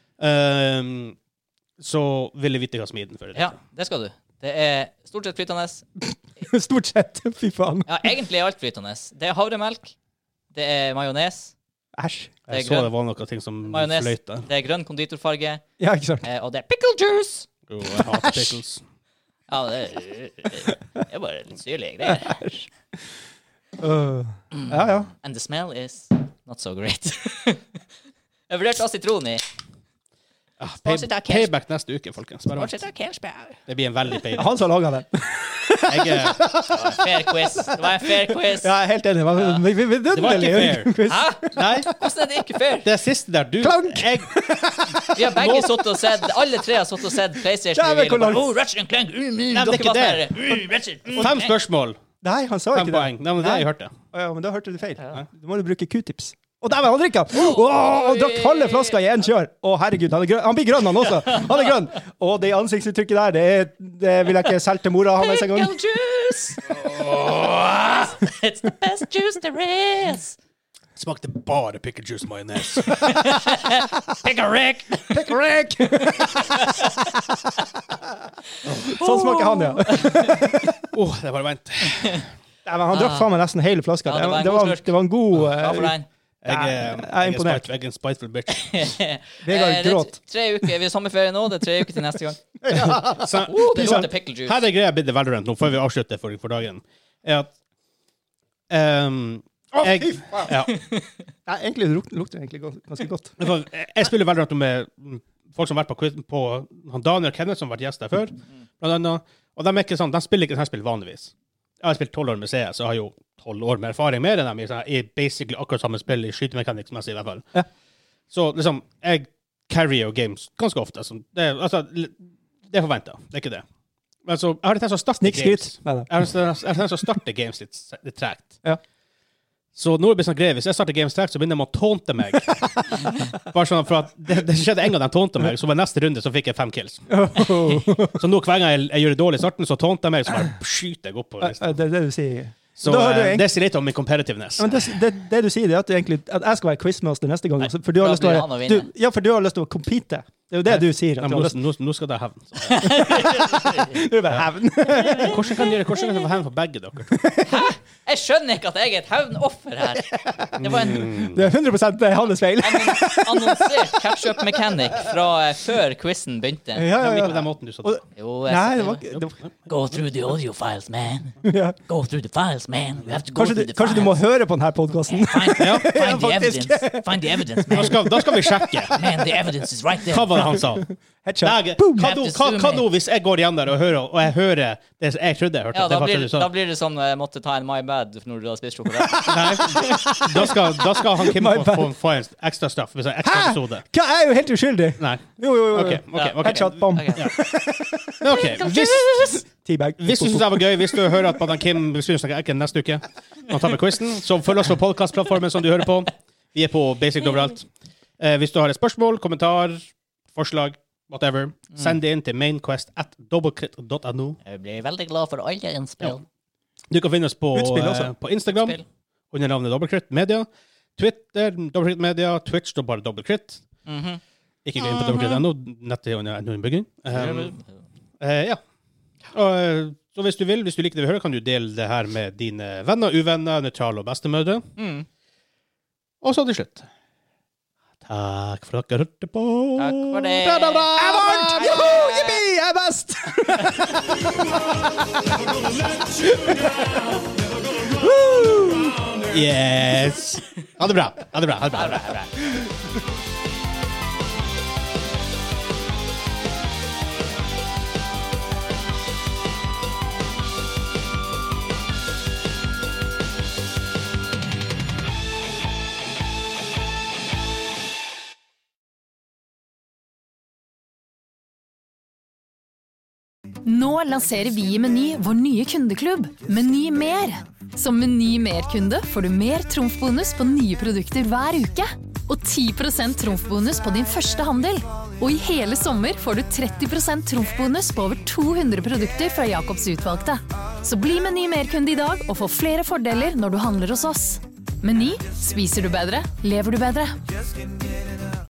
Så vil jeg vite hva smiden for det. Ja, det skal du. Det er stort sett flytende. Stort sett, fy faen. Ja, egentlig er alt flytende. Det er havremelk, det er majones. Æsj. Jeg så det var noen ting som fløyte. Det er grønn konditorfarge. Ja, ikke sant. Og det er pickle juice. Jeg hater pickles. Ja, det er bare litt syrlig greier. Ja. And the smell is not so great. Jeg vurderte å ha sitron i. Payback neste uke, folkens. Det blir en veldig payback. Han som laget den. Det var en fair quiz. Ja, jeg er helt enig. Det var ikke fair. Hæ? Nei. Hvordan er det ikke fair? Det siste der, du... Vi har begge suttet og sett, alle tre har suttet og sett PlayStation. Ratchet & Clank. Nei, det er ikke det. 5 spørsmål. Nei, han sa ikke det. 5 poeng. Nei, men det har jeg hørt det. Ja, men da hørte du feil. Du må bruke Q-tips. Og der var han drikket! Og drakk halve flaska i en kjør! Herregud, han blir grønn han også! Han er grønn! Og det ansiktsuttrykket der, det vil jeg ikke selge til mora hans en gang. Pickle juice! It's the best juice there is! Smakte bare pickle juice og majones. Pickle Rick! Pickle Rick! Sånn smaker han, ja. Det er bare vent. Han drakk faen meg nesten hele flaska. Det var en god... Jeg er imponert. Jeg er en spiteful bitch. Vegard gråt. 3 uker. Vi har sommerferie nå. Det er 3 uker til neste gang. Det lukter pickle juice. Her er greia blitt Valorant nå, før vi avslutter for dagen. Er at... Egentlig lukter det ganske godt. Jeg spiller Valorant med folk som har vært på Daniel Kenneth, som har vært gjest der før, blant annet. Og de er ikke sånn, de spiller ikke sånn spill vanligvis. Jeg har spilt 12 år med CS, så jeg har jo 12 år med erfaring mer enn dem i basically akkurat samme spill i skytemekanikk som jeg sier i hvert fall. Ja. Så liksom, jeg carrier games ganske ofte. Det er forventet, det er ikke det. Men så, jeg har tenkt å starte games. Jeg har tenkt å starte games litt tregt. Ja. Så nå er det sånn greie, hvis jeg starter games trekt, så begynner de å tånte meg. Bare sånn, for at det skjedde en gang de tånte meg, så var neste runde så fikk jeg 5 kills. Så nå hver gang jeg gjør det dårlig i starten, så tånte jeg meg, så bare skyter jeg opp på listen. Det er det du sier. Så det sier litt om min competitiveness. Men det du sier, det er at jeg skal være quizmaster neste gang. For du har lyst til å compete. Det er jo det du sier. Nå skal det hevn. Du er bare hevn. Hvordan kan det få hevn for begge dere? Hæ? Jeg skjønner ikke at jeg er et hevnoffer her. Det er 100% hans feil. Annonsert catch-up mechanic fra før quizen begynte. Ja. Ikke på den måten du sa det. Go through the audio files, man. Go through the files, man. Kanskje du må høre på denne podcasten. Find the evidence, man. Da skal vi sjekke. Man, the evidence is right there. Hva var det han sa? Hva nå hvis jeg går igjen der og jeg hører det jeg trodde jeg hørte? Ja, da blir det sånn jeg måtte ta en my bad når du har spist sjokolade. Nei, da skal han Kim få en ekstra straff, hvis en ekstra episode. Hva er jo helt uskyldig? Nei. Jo. Okay. Headshot, bom. Hvis du synes det var gøy, hvis du hører at Madame Kim synes det er ikke neste uke, han tar med quizen, så følg oss på podcastplattformen som du hører på. Vi er på basic overalt. Hvis du har et spørsmål, kommentar, forslag, whatever, send det inn til mainquest@doublecrit.no. Jeg blir veldig glad for alle innspill. Du kan finne oss på Instagram, under navnet Doublecrit Media, Twitter, Doublecrit Media, Twitch, da bare Doublecrit. Ikke gå inn på Doublecrit.no, nettet under bygging. Ja. Så hvis du liker det vi hører, kan du dele det her med dine venner, uvenner, nøytrale og bestemødre. Og så til slutt. Takk for at dere hørte på. Takk for det. Jeg vant! Joho! Jippi! Jeg er best! Yes! Ha det bra. Nå lanserer vi i Meny vår nye kundeklubb, Meny Mer. Som Meny Mer-kunde får du mer trumfbonus på nye produkter hver uke. Og 10% trumfbonus på din første handel. Og i hele sommer får du 30% trumfbonus på over 200 produkter fra Jakobs utvalgte. Så bli Meny Mer-kunde i dag og få flere fordeler når du handler hos oss. Meny, spiser du bedre, lever du bedre.